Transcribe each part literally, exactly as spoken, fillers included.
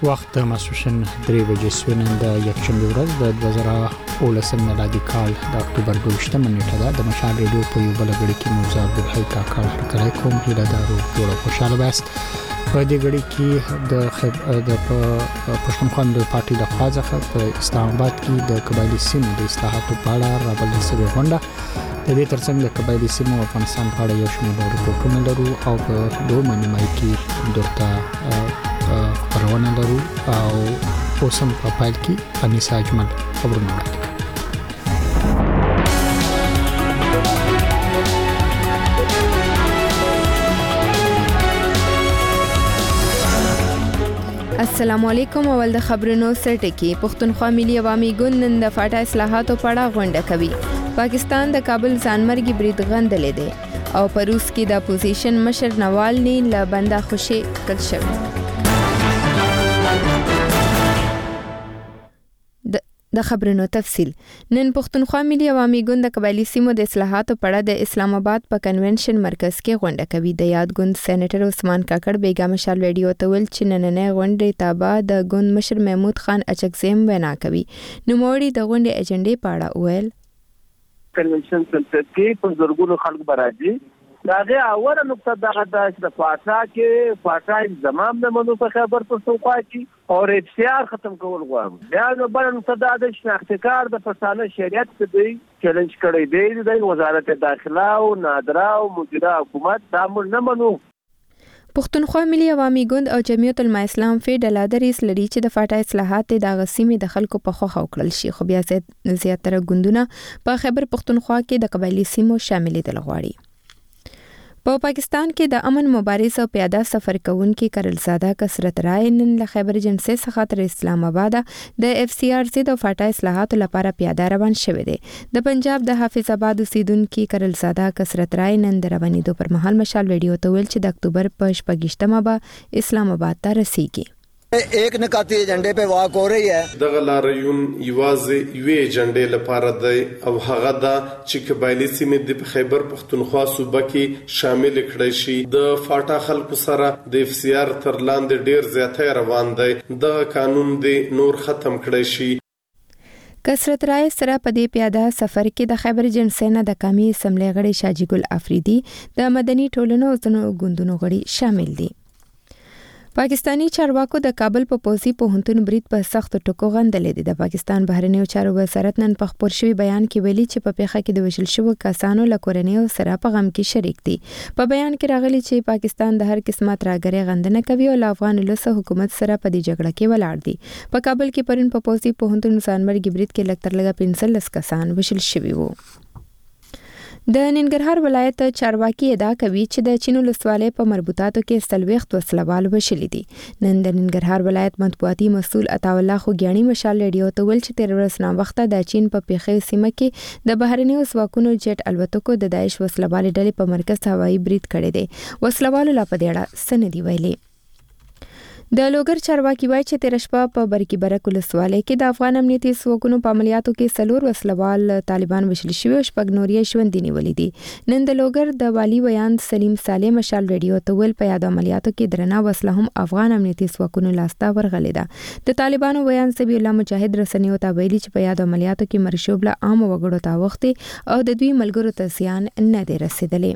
وخت ماسوشن درې بجې سوینن د یکشنبه ورځ د دوه زره اوولسم میلادي کال د اکتوبر دوه نیټه ده. د مشال ریډیو په یو بل غړي کې موزه عبدالحی کاکړ هرکلی کوم. هیله دارو جوړه خوشاله باست. په دې غړي کې د د پښتونخوا د پارټي د خوا څخه په اسلام آباد کې د قبایلی سیمو د اصلاحاتو په اړه راغلې سوي غونډه. د دې ترڅنګ د قبایلی سیمو افغانستان په اړه یو شمېر رپورټونه لرو او په دوه نیمه کې درته خبرونه لرو او اوسم په پایل کې انیسا اجمل خبرونه وړاندې کوي. السلام علیکم. اول د خبرونو سرټکی. پښتونخوا ملي عوامي ګوند نن د فاټا اصلاحاتو په اړه غونډه کوي. پاکستان د کابل ځانمرګي برید غندلې دی او په روس کې د اپوزیشن مشر نوالني له بنده خوشي کړل شوی. د خبرونو تفصیل. نن پښتونخوا ملي عوامي ګوند د قبایلی سیمو د اصلاحاتو په اړه د اسلام آباد په کنونشن مرکز کې غونډه کوي. د یاد ګوند سېنیټر عثمان کاکړ بیګا مشال ویډیو ته ویل چې نننې غونډې تابع د ګوند مشر محمود خان اچکزیم وینا کوي. نوموړي د غونډې ایجنډې په اړه ویل کنونشن سنټر کې په زرګونو خلک راځي. داغه اوله نقطه دغه د فاټا کې فاټا زمام نه منو په خبر پر سوقا کې او اف سی آر ختم کول غواړم. بیا نو بل نقطه د شناختکار د پښتانه شریعت کې دی چیلنج کړی دی د وزارت داخله او نادرا او مدیره حکومت دا موږ نه منو. پښتونخوا ملي عوامي ګوند او جمعیت العلماء اسلام فی ډلادریس لري چې د فاټا اصلاحات د غسیمې د خلکو په خوخه وکړل شي. خو بیا زیاتره ګوندونه په خیبر پښتونخوا کې د قبایلی سیمو شاملېدل غواړي. په پا پاکستان کې د امن مبارز او پیاده سفر کوونکي کرلزاده کثرت رای نن له خیبر جنسي څخه تر اسلام آباد د اف سی آر سی د فاټا اصلاحاتو لپاره پیاده روان شوی دی. د پنجاب د حافظ آباد اوسیدونکو کرلزاده کثرت رای نن د روانېدو پر مهال مشال ویډیو ته ویل چې د اکتوبر په شپږشتمه به اسلام آباد ته رسیږي. ایک نکاتی ایجنډې په واک ہو رہی ہے. دغه لاریون یوازې یوې ایجنډې لپاره دی او هغه دا چې قبایلی سیمې د خیبر پښتونخوا صوبه کې شامل کړي شي. د فاټا خلکو سره د اف سی آر تر لاندې ډیر زیاتې روان دی. دغه قانون دی نور ختم کړي شي. کثرت رای سره په دې پیاده سفر کې د خیبر جنسي نه د قومي اسمبلی غړي شاجي ګل افریدي د مدني ټولنو او ګوندونو غړي شامل دي. پاکستانی چارواکو د کابل په پوزي پوهنتون برید په سخت ټکو غندلې دي. د پاکستان بهرنیو چارو وزارت نن په خبر شوی بیان کې ویلي چې په پیښه کې د وشل شوو کسانو له کورنیو سره په غم کې شریک دي. په بیان کې راغلي چې پاکستان د هر قسمه ترهګرۍ غندنه کوي او له افغان ولس حکومت سره په دې جګړه کې ولاړ دي. په کابل کې پرون په پوزي پوهنتون ځانمرګي برید کې لکتر لګا پنځلس کسان وشل شوي وو. د ننګرهار ولایت چارواکي ادعا کوي چې د چین ولسوالۍ په مربوطاتو کې سلويخت وسلوال وشلي دي. نن د ننګرهار ولایت مطبوعاتي مسؤل عطا الله خوګیانی مشال ریډیو ته ویل چې تیر ورځ نا وخته د چین په پیښې سیمه کې د بهرنیو ځواکونو جټ الوتکو د داعش وسلوال ډلې په مرکز هوایي برید کړی دی. وسلوالو لا په دې اړه سندې ویلي. د لوګر چارواکي وایي چې تیر شپه په برکی برک ولسوالۍ کې د افغان امنیتي ځواکونو په عملیاتو کې څلور وسلوال طالبان وشل شوي او شپږ نور یې ژوندي نیولي دي. نن د لوګر د والي ویان سلیم صالح مشال ریډیو ته ویل په یاد عملیاتو کې درنه وسله هم افغان امنیتي ځواکونو لاسته ورغلې ده. د طالبانو ویان سبي الله مجاهد رسنیو ته ویلي چې په یاد عملیاتو کې مرشوب له عام وګړو ته وختي او د دوی ملګرو ته زیان نه دی رسیدلی.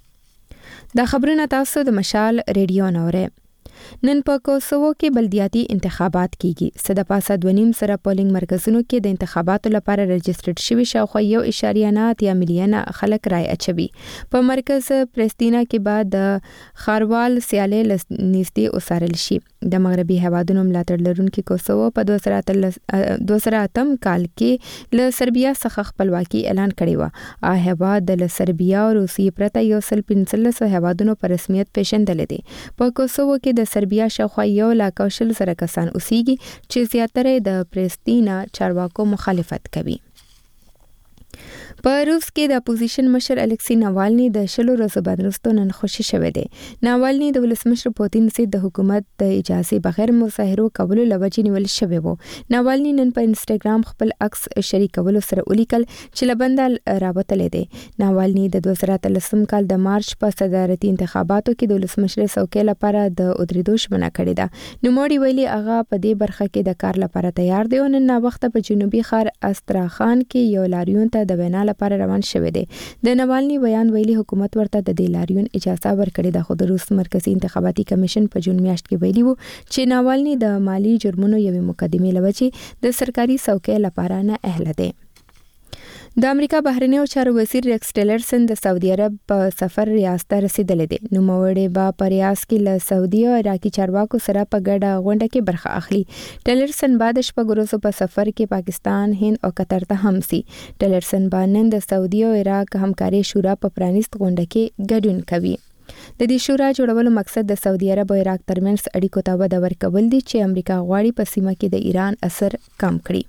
دا خبرونه تاسو د مشال ریډیو نوره. نن په کوسوو کې بلدیاتي انتخابات کیږي. صد پاسه دونیم سره پولینګ مرکزونو کې د انتخاباتو لپاره رجسټرډ شوي شاوخوا یو اشاریه نه اتیا میلیونه خلک رای اچوي. په مرکز پرستینا کې بعد د خاروال سیالې نږدې اوسارل شي. د مغربي هوادونو ملاتړ لرونکي کوسوو په دوه زره اتم کال کې له سربیا څخه خپلواکي اعلان کړی و. ا هواد د سربیا او روسیې پرته یو سل پنځلس هوادونو په رسمیت پیژندل دي. په کوسوو کې د سربیا شاوخوا یو لاک او شل زره کسان اوسېږي چې زیاتره د پرستینا چارواکو مخالفت کوي. په روس کې د اپوزیشن مشر الکسی ناوالني د شلو ورځو بعد وروسته نن خوشي شوی دی. ناوالني د ولسمشر پوتین سره د حکومت د اجازه بغیر مظاهرو کولو لوجې نیول شوی وو. ناوالني نن په انسټاګرام خپل عکس شریکولو سره ولیکل چې لبنده راوتلې دی. ناوالني د دوه زره اتلسم کال د مارچ په صدارتي انتخاباتو کې د ولسمشر څوکۍ لپاره د ادریدو ژمنه کړې ده. نوموړي ویلي هغه په دې برخه کې د کار لپاره تیار دی او نن وخت په جنوبي ښار استراخان کې یو لاریون ته د وینا لپاره روان شوی دی. د ناوالني بیان ویلي حکومت ورته د دې لاریون اجازه ورکړې ده، خو د روس مرکزی انتخاباتي کمیشن په جون میاشت کې ویلي وو چې ناوالني د مالی جرمونو یوې مقدمې لوجې د سرکاري څوکۍ لپاره نه اهل دی. د امریکا بهرنیو چارو وزیر ریکس ټیلرسن د سعودي عرب په سفر ریاض ته رسیدلی دی. نوموړی به په ریاض کې له سعودي او عراقي چارواکو سره په ګډه غونډه کې برخه اخلي. ټیلرسن بعد شپږ ورځو په سفر کې پاکستان، هند او قطر ته هم سي. ټیلرسن به نن د سعودي او عراق همکاري شورا په پرانیست غونډه کې ګډون کوي. د دې شورا جوړولو مقصد د سعودي عرب او عراق ترمنځ اړیکو ته وده ورکول دي چې امریکا غواړي په سیمه کې د ایران اثر کم کړي.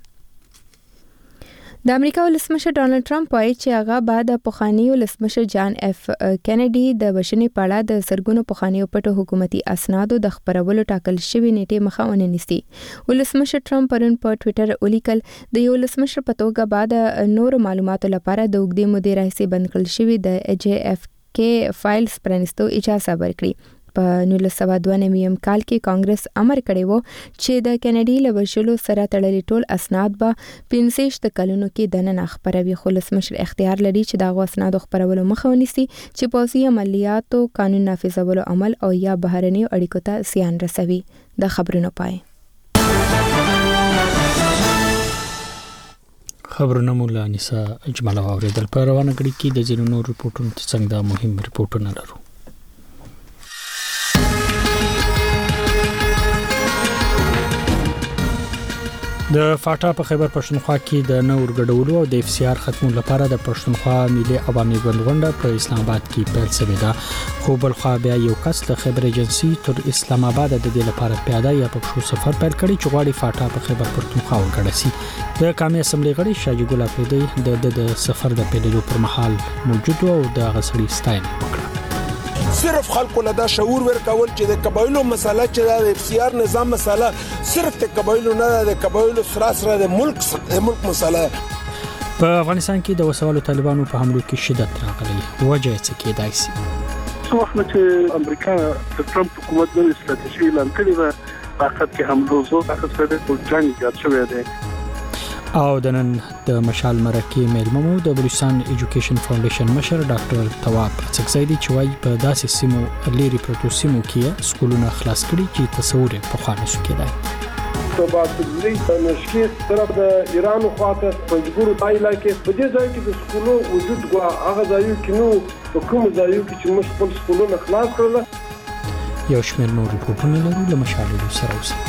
د امریکا ولسمشر ډانلډ ټرمپ وایي چې هغه بعد پخوانی ولسمشر جان اف کینیډي د بشنې پاړه د سرګونو پخوانی پټو حکومتي اسنادو د خبرولو ټاکل شوی نیټه مخه ونه نیسي. ولسمشر ټرمپ پرون په ټوئیټر ولیکل د یو ولسمشر په توګه بعد نور معلوماتو لپاره د اوږدې مودې راهیسې بند کړل شوی د جے اف کې فایلز پرانستو اجازه ورکړي. په نولس سوه دوه نوي کال کې کانګرس امر کړی وو چې د کینیډي له وژلو سره تړلي ټول اسناد به پنځه شپږ کلونو کې دننه خبروي، خو ولسمشر اختیار لري چې دا غو اسناد خبرولو مخه ونیسي چې پوځي عملیاتو، قانون نافذولو عمل او یا بهرنیو اړیکو ته زیان رسوي. د خبرونو پای خبرونه مولا نساء اجمالا اوریدل. په روانه غړي کې د ځینو نور ریپورتونو څنګه د مهم ریپورتونه لرو. د فاټا په خیبر پښتونخوا کې د نور غډولو او د اف سی آر ختمولو لپاره د پښتونخوا ملي عوامي ګوند غونډه په اسلام آباد کې پیل شوې ده، خو بل خو بیا یو کس له خیبر ایجنسی تر اسلام آباد د دې لپاره پیاده یا په شو سفر پیل کړي چې غواړي فاټا په خیبر پښتونخوا وګړي سي. د قومي اسمبلی غړي شاجي ګل افریدي د د سفر د پیلولو پر مهال موجود او د غسړي ستاین وکړه. صرف خلکو له دا شعور ورکول چې د قبایلو مسله چې د اف سی آر نظام مسله صرف د قبایلو نه ده، د قبایلو سره سره د ملک د ملک مسله. په افغانستان کې د وسوالو طالبانو په حملو کې شدت راغلی، وجه څه کېدای شي؟ څو وخت چې امریکا د ټرمپ حکومت د ستراتیژي اعلان کړی و، په حقیقت کې حملو زو اخیسته د جنگ یاد شوی دی. او د نن د مشال مرکې میلممو د بلوچستان ایجوکیشن فاونډیشن مشر ډاکټر تواب څکزیدي چې وايي په داسې سیمو لری پروتو سیمو کې سکولونه خلاص کړي چې تصور په خانه شو کېدای. په باسي په نشکیت طرف د ایران خواته پنځګورو پایلا کې په دې ځای کې د سکولو وجود غوا هغه ځایو کې نو په کوم ځایو کې چې موږ خپل سکولونه خلاص کړل. یو شمېر نور ریپورتونه لرو له مشالو سره اوسه.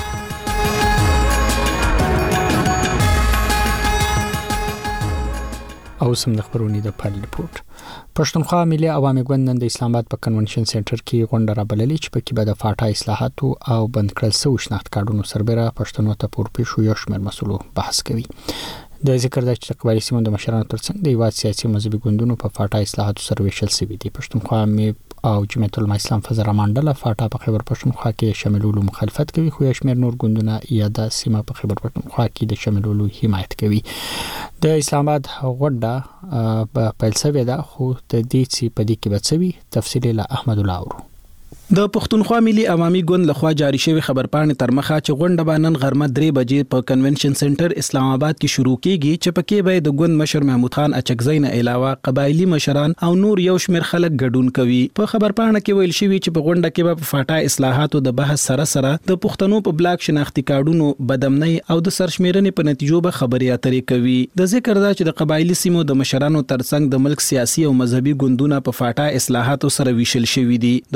او سم د خبرونې د پال ریپورت. پښتونخوا ملي عوامي ګوند د اسلام آباد په کنونشن سنټر کې غونډه را بللې چې په کې به د فاټا اصلاحاتو او بند کړل شوی شناخت کارډونو سربېره پښتنو ته پورپې شو یو شمېر مسولو بحث کوي. د ذکر د چې قبایلی سیمو د مشرانو ترڅنګ د یوات سیاسي مذهبي ګوندونو په فاټا اصلاحاتو سره ویشل شوی دي. پښتونخوا مې او جمعیت العلماء اسلام فزر منډله فاټا په خیبر پښتونخوا کې شاملولو مخالفت کوي، خو یو شمېر نور ګوندونه یا د سیمه په خیبر پښتونخوا کې د شاملولو حمایت کوي. د اسلام آباد غونډه په پیل شوې ده، خو د دې چې په دې کې بچوي تفصیل له احمد الله اورو. د پښتونخوا ملي عوامي ګوند لخوا جاری شوی خبرپاڼې تر مخه چې غونډه به نن غرمه درې بجې په کنونشن سنټر اسلام آباد کې شروع کیږي، چې پکې به د ګوند مشر محمود خان اچکزی نه علاوه قبایلی مشران او نور یو شمېر خلک ګډون کوي. په خبرپاڼه کې ویل شوی چې په غونډه کې به په فاټا اصلاحاتو د بحث سره سره د پښتنو په بلاک شناختی کارډونو بدامنۍ او د سرشمیرنې په نتیجو به خبرې اترې کوي. د ذکر دا چې د قبایلی سیمو د مشرانو ترڅنګ د ملک سیاسي او مذهبي ګوندونه په فاټا اصلاحاتو سره ویشل شوی دي. د پښتونخوا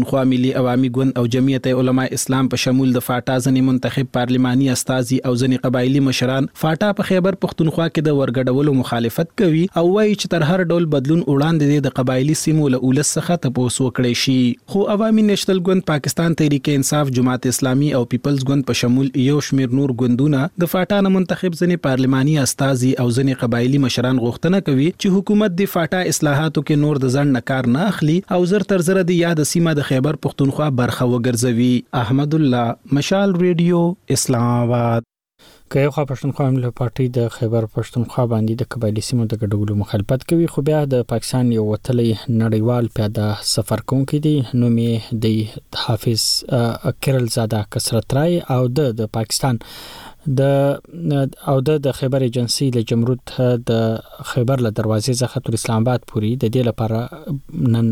پښتونخوا ملي عوامي ګوند او جمعیت علماء اسلام په شمول د فاټا ځنی منتخب پارلماني استازي او ځنی قبایلی مشران فاټا په خیبر پښتونخوا کې د ورګډولو مخالفت کوي او وایي چې تر هر ډول بدلون وړاندې د قبایلی سیمو له اولس څخه تاسو وکړئ شي. خو عوامي نېشنل ګوند، پاکستان تحریک انصاف، جماعت اسلامي او پیپلز ګوند په شمول یو شمیر نور ګوندونه د فاټا نه منتخب ځنی پارلماني استازي او ځنی قبایلی مشران غوښتنه کوي چې حکومت د فاټا اصلاحاتو کې نور د ځن کار نه اخلي او زر تر زر د یاد سیمه د خیبر پښتونخوا برخه وګرځوي. احمد الله، مشال ریډیو، اسلام آباد. که یو خوا پښتونخوا ملي پارټي د خیبر پښتونخوا باندې د قبایلی سیمو د ګډولو مخالفت کوي، خو بیا د پاکستان یو وتلی نړیوال پیاده سفر کوونکی دی، نوم یې د حافظ کرل زاده کثرت رای او د د پاکستان د او د خیبر ایجنسی له جمرود د خیبر له دروازې څخه تر اسلام آباد پورې د دې لپاره نن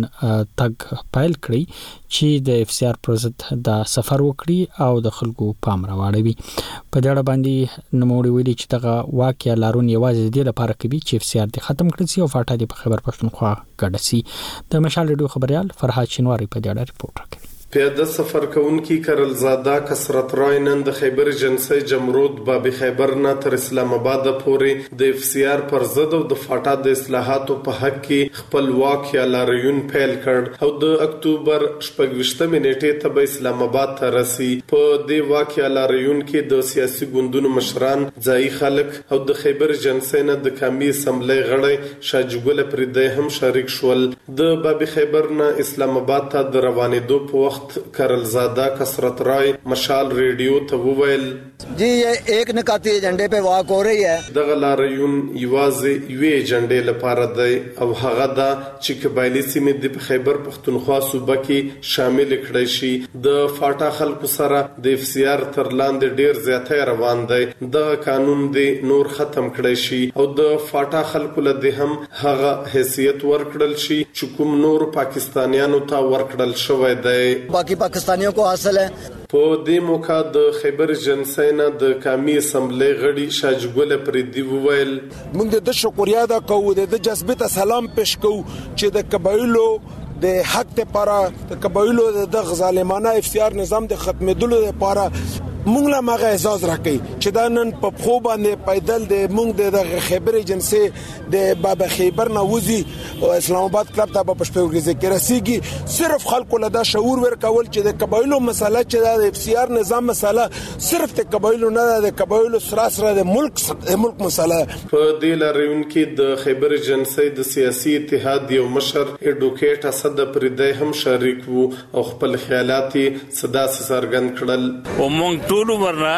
تګ پایل کړی چې د اف سی آر پروژت د سفر وکړي او د خلکو پام راوړي. په دې اړه باندې نوموړي ویلي چې دغه واقعیا لارون یوازې د دې لپاره کوي چې اف سی آر د ختم کړي او فاټا د خیبر پښتونخوا ګډ سي. د مشال ریډیو خبريال فرحات شینواری په دې اړه ریپورت راکوي. پیاده سفر کوونکی کرل زاده کثرت رای نن د خیبر ایجنسی جمرود باب خیبر نه تر اسلام آباد پورې د اف سی آر پر ضد او د فاټا د اصلاحاتو په حق کې خپل واقعیا لاریون پیل کړ او د اکتوبر شپږ نیټې ته به اسلام آباد ته رسي. په دې واقعیا لاریون کې د سیاسي ګوندونو مشران، ځایي خلک او د خیبر ایجنسی نه د قومي اسمبلی غړي شاجګل پردې هم شریک شول. د باب خیبر نه اسلام آباد ته د روانېدو په وخت کرل زاده کثرت رای مشال ریډیو ته وویل جی یہ ایک نکاتی ایجنڈے پہ واک ہو رہی ہے. دغه لاریون یوازې یوې ایجنډې لپاره دی او هغه دا چې قبایلی سیمې د خیبر پښتونخوا صوبه کې شامل کړي شي. د فاټا خلکو سره د اف سی آر تر لاندې ډیر زیاتې روان دی. دغه قانون دی نور ختم کړي شي او د فاټا خلکو له هم هغه حیثیت ورکړل شي چې کوم نور پاکستانیانو ته ورکړل شوی دی. باقی پاکستانیوں کو حاصل ہے. په دې موقع د خیبر ایجنسی نه د قومي اسمبلی غړي شاجګل پردي وویل موږ د شکریا ادا کوو، د جذبې ته سلام پېښ کوو چې د قبایلو د حق لپاره، د قبایلو د ظالمانه اف سی آر نظام د ختمېدلو لپاره مونږ لا مغه اعزاز راکړي چې دا نن په خو باندې پیدل د مونږ د خیبر ایجنسی د باب خیبر نووزي او اسلام آباد کلب ته په شپږ کې رسیږي. صرف خلکو له دا شعور ورکول چې د قبایلو مسله چې د اف سی آر نظام مسله صرف د قبایلو نه ده، د قبایلو سره سره د ملک ملک مسله. په دې لاریون کې د خیبر ایجنسی د سیاسي اتحاد یو مشر اډوکیټ اسد پردې هم شریک وو او خپل خیالات صدا څرګند کړل. او مونږ ټول ورنه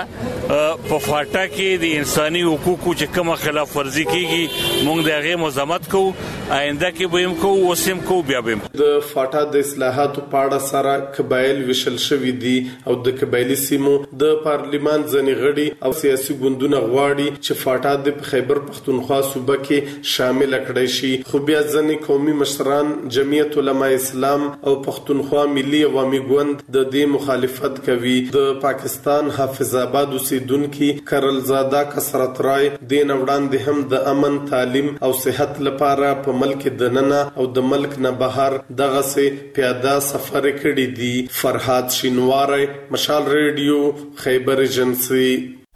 په فاټا کې د انساني حقوقو چې کومه خلاف ورزي کیږي مونږ د هغه مزاحمت کوو، آینده کې به هم کوو، اوسم کوو، بیا به د فاټا د اصلاحاتو په اړه سره قبایل وشل شوی دي او د قبایلی سیمو د پارلیمان ځنی غړي او سیاسي ګوندونه غواړي چې فاټا د خیبر پښتونخوا صوبه کې شامل کړي شي. خو بیا ځنی قومي مشران، جمعیت علماء اسلام او پښتونخوا ملي عوامي ګوند د دې مخالفت کوي. د پاکستان حافظ آباد اوسیدونکو کرل زاده کثرت رای دین وړاندې هم د امن، تعلیم او صحت لپاره په ملک دننه او د ملک نه بهر دغه سي پیاده سفر کړی دی. فرحات شینواری، مشال ریډیو، خیبر ایجنسی.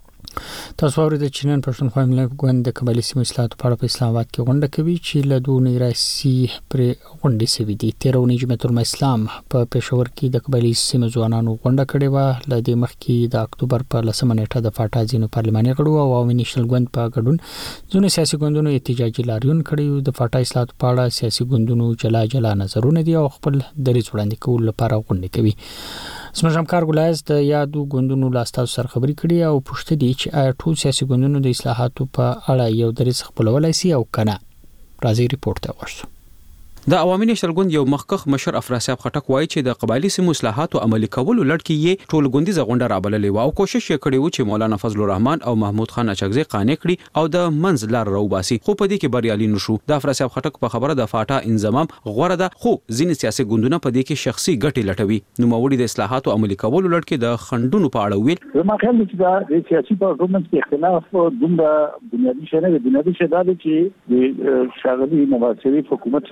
تاسو اورئ د چینن پښتونخوا ملي ګوند د قبایلی سیمو اصلاحاتو په اړه په اسلام آباد کې غونډه کوي چې له دوه نه راسي پر غونډې سوي دي. تیرونی جمعیت علماء اسلام په پېښور کې د قبایلی سیمو ځوانانو غونډه کړې و. له دې مخکې د اکتوبر په لسمه نیټه د فاټا ځینو پارلماني غړو او عوامي نېشنل ګوند په ګډون ځینو سیاسي ګوندونو احتجاجي لاریون کړی. د فاټا اصلاحاتو په اړه سیاسي ګوندونو جلا جلا نظرونه دي او خپل دریځ وړاندې کولو لپاره غونډې کوي. زموږ همکار ګلایز د یادو ګوندونو لاستاسو سره خبرې کړي او پوښتنه دي چې آیا ټول سیاسي ګوندونو د اصلاحاتو په اړه یو دریځ خپلولای شي او کنه. راځي ریپورت ته ورشو. د عوامي نېشنل ګوند یو مخکخ مشر افراسیاب خټک وایي چې د قبایلی سیمو اصلاحاتو عملي کولو لړ کې یې ټول ګوندیزه غونډه رابللې و او کوشش یې کړی و چې مولانا فضل الرحمن او محمود خان اچکزي قانع کړي او د منځ لار راوباسي، خو په دې کې بریالي نشو. د افراسیاب خټک په خبره د فاټا انضمام غوړه ده، خو ځینې سیاسي ګوندونه په دې کې شخصي ګټې لټوي. نو موري د اصلاحاتو عملي کولو لړ کې د خندونو په اړه ویل زما خیال دی چې د سیاسي پرفورمنس کې اختلاف دومره بنیادي شی نه دی. بنیادي شی دا دی چې د شاغلي نواز شریف حکومت چې دا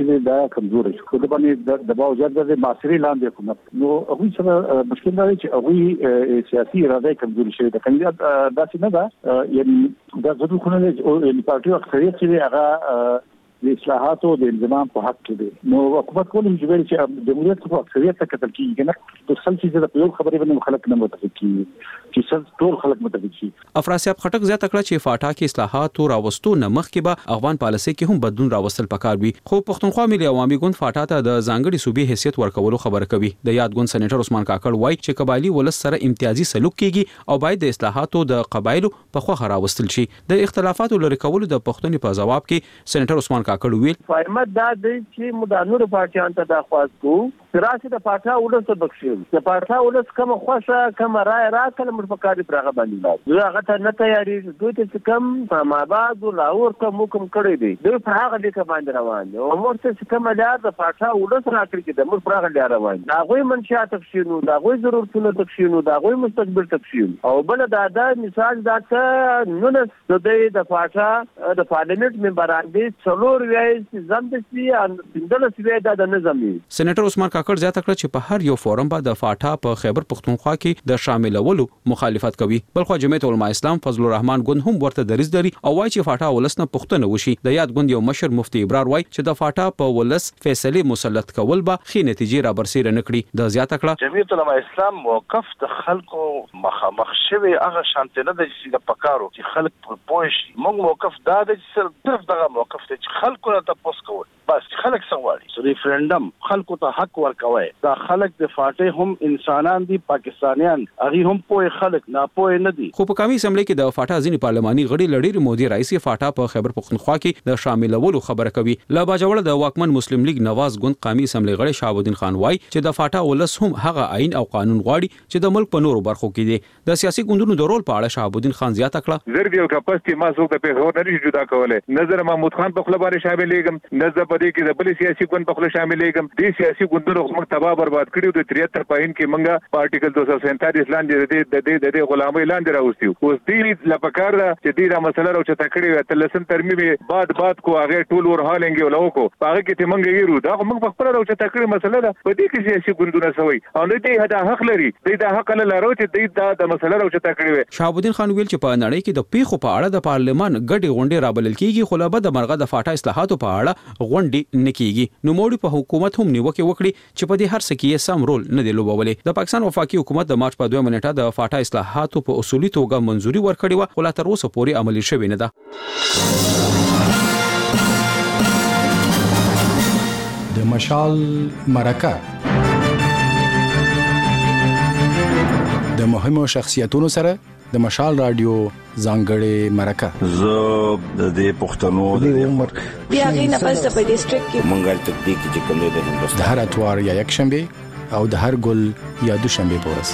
کمزوري شو د باندې د باوجود د معاصري لاندې حکومت نو هغه سره مشکل دی چې هغه سیاسي اراده کمزوري شوی د کاندید داسې نه ده یعنی د ضرورت خونه د پارټي اکثریت چې هغه د اصلاحاتو د انضمام په حق کې دي نو حکومت کوم چې چې جمهوریت په اکثریت ته کتل کیږي نه د خلک چې د یو خبرې باندې خلک نه متفق کیږي چې ټول خلک متفق شي. افراسیاب خټک زیاته کړه چې فاټا کې اصلاحات او راوستو نه مخکې به افغان پالیسي کې هم بدلون راوستل پکار وي خو پښتونخوا ملي عوامي ګوند فاټا ته د ځانګړي صوبې حیثیت ورکولو خبره کوي. د یاد ګوند سېنیټر عثمان کاکړ وایي چې قبایلی ولس سره امتیازي سلوک کیږي او باید د اصلاحاتو د قبایلو په خوخه راوستل شي. د اختلافاتو لري کولو د پښتون په جواب کې سېنیټر عثمان کاکړ ویل مد دا دی چې مدانور پارټیان ته دا خواست کو راځي د پاټا ولس بخښي د پاټا ولس کوم خوښه کوم رائے راکله مر په کاري پرغه باندې دا هغه ته نه تیاری دوی ته کم ما بعد لاور کوم کوم کړی دی دوی په هغه لیکه باندې روان دي او مرته کوم لار د پاټا ولس راکړي چې د مر پرغه لار روان دا غوي منشات تفشینو دا غوي ضرورتونه تفشینو دا غوي مستقبل تفشین او بل دا دا مثال دا ته نن د دې د پاټا د پارلیمنت ممبران دي څلور وایي ځم د سی ان بندل سی دا نظامي. سېنیټر عثمان کاکړ زیاته کړه چې په هر یو فورم باندې د فاټا په خیبر پښتونخوا کې د شاملولو مخالفت کوي. بلخو جمعیت العلماء اسلام فضل الرحمن ګوند هم ورته دریځ لري او وايي چې فاټا ولس نه پښتنه وشي. د یاد ګوند یو مشر مفتي ابرار وايي چې د فاټا په ولس فیصله مسلط کول به خې نتیجې را برسېره نکړي. د زیاته کړه جمعیت العلماء اسلام موقف د خلکو مخامخ شوی هغه شانته نه د چې د پکارو چې خلک پوه شي. موږ موقف دا د چې صرف دغه موقف ته چې خلکو نه تاسو کول بس خلک سوالي ریفرندم خلکو ته حق ورکوي. دا خلک د فاټې هم انسانان دي پاکستانیان هغه هم پوهه خلک نه پوهه نه دي. خو په قومي اسمبلی کې د فاټا ځینې پارلماني غړي لړۍ مودي رئیس فاټا په خیبر پښتونخوا کې د شاملولو خبره کوي. لا باجوړ د واکمن مسلم لیگ نواز ګوند قومي اسمبلی غړي شهاب الدین خان وایي چې د فاټا ولس هم هغه آئین او قانون غواړي چې د ملک په نورو برخو کې دي. د سیاسي ګوندونو د رول په اړه شهاب الدین خان زیاته کړه زر دیو کپاسټي ما څوک د پیغور نه جدا کوله نظر محمود خان په خپل باندې شاملېږم نظر په دې کې د بل سیاسي ګوند په خپل شاملېږم دي سیاسي ګوندونو موږ تباہ برباد کړیو د تریهتر پاین کې منګه په آرټیکل دو سو سینتالیس لاندې د د د د غلامۍ لاندې راوستیو. اوس دې لپاره دا چې دې را مسله راو چې تکړه تلسن ترمیم بعد بعد کو هغه ټول ور هالنګ ولو کو هغه کې ته منګه یې رو دا موږ په خپل راو چې تکړه مسله ده په دې کې سیاسي ګوندونه سوي او دې هدا حق لري دې دا حق لري چې دې دا د مسله راو چې تکړه. شهاب الدین خان ویل چې په نړۍ کې د پیښو په اړه د پارلمان ګډي غونډې رابلل کیږي خو لا به د مرغه د فاټا اصلاحاتو په اړه غونډې نکېږي. نو موږ په حکومت هم نیوکه وکړي چې په دې هر څه کې سم رول نه دی لوبولې. د پاکستان وفاقي حکومت د مارچ په دوه منټه د فاټا اصلاحاتو په اصولي توګه منځوري ورکړې و خو لا تر اوسه پورې عملي شوی نه ده. د مشال مرکه د مهمو شخصیتونو سره د مشال رادیو ځانګړې مرکه زه د دې پښتنو د عمر بیا غي نه پس په ډیسټریکټ کې مونږه تدبیق چې کوم د هندوستان د هر اتوار یا یک شنبه او د هر ګل یا دو شنبه پورس.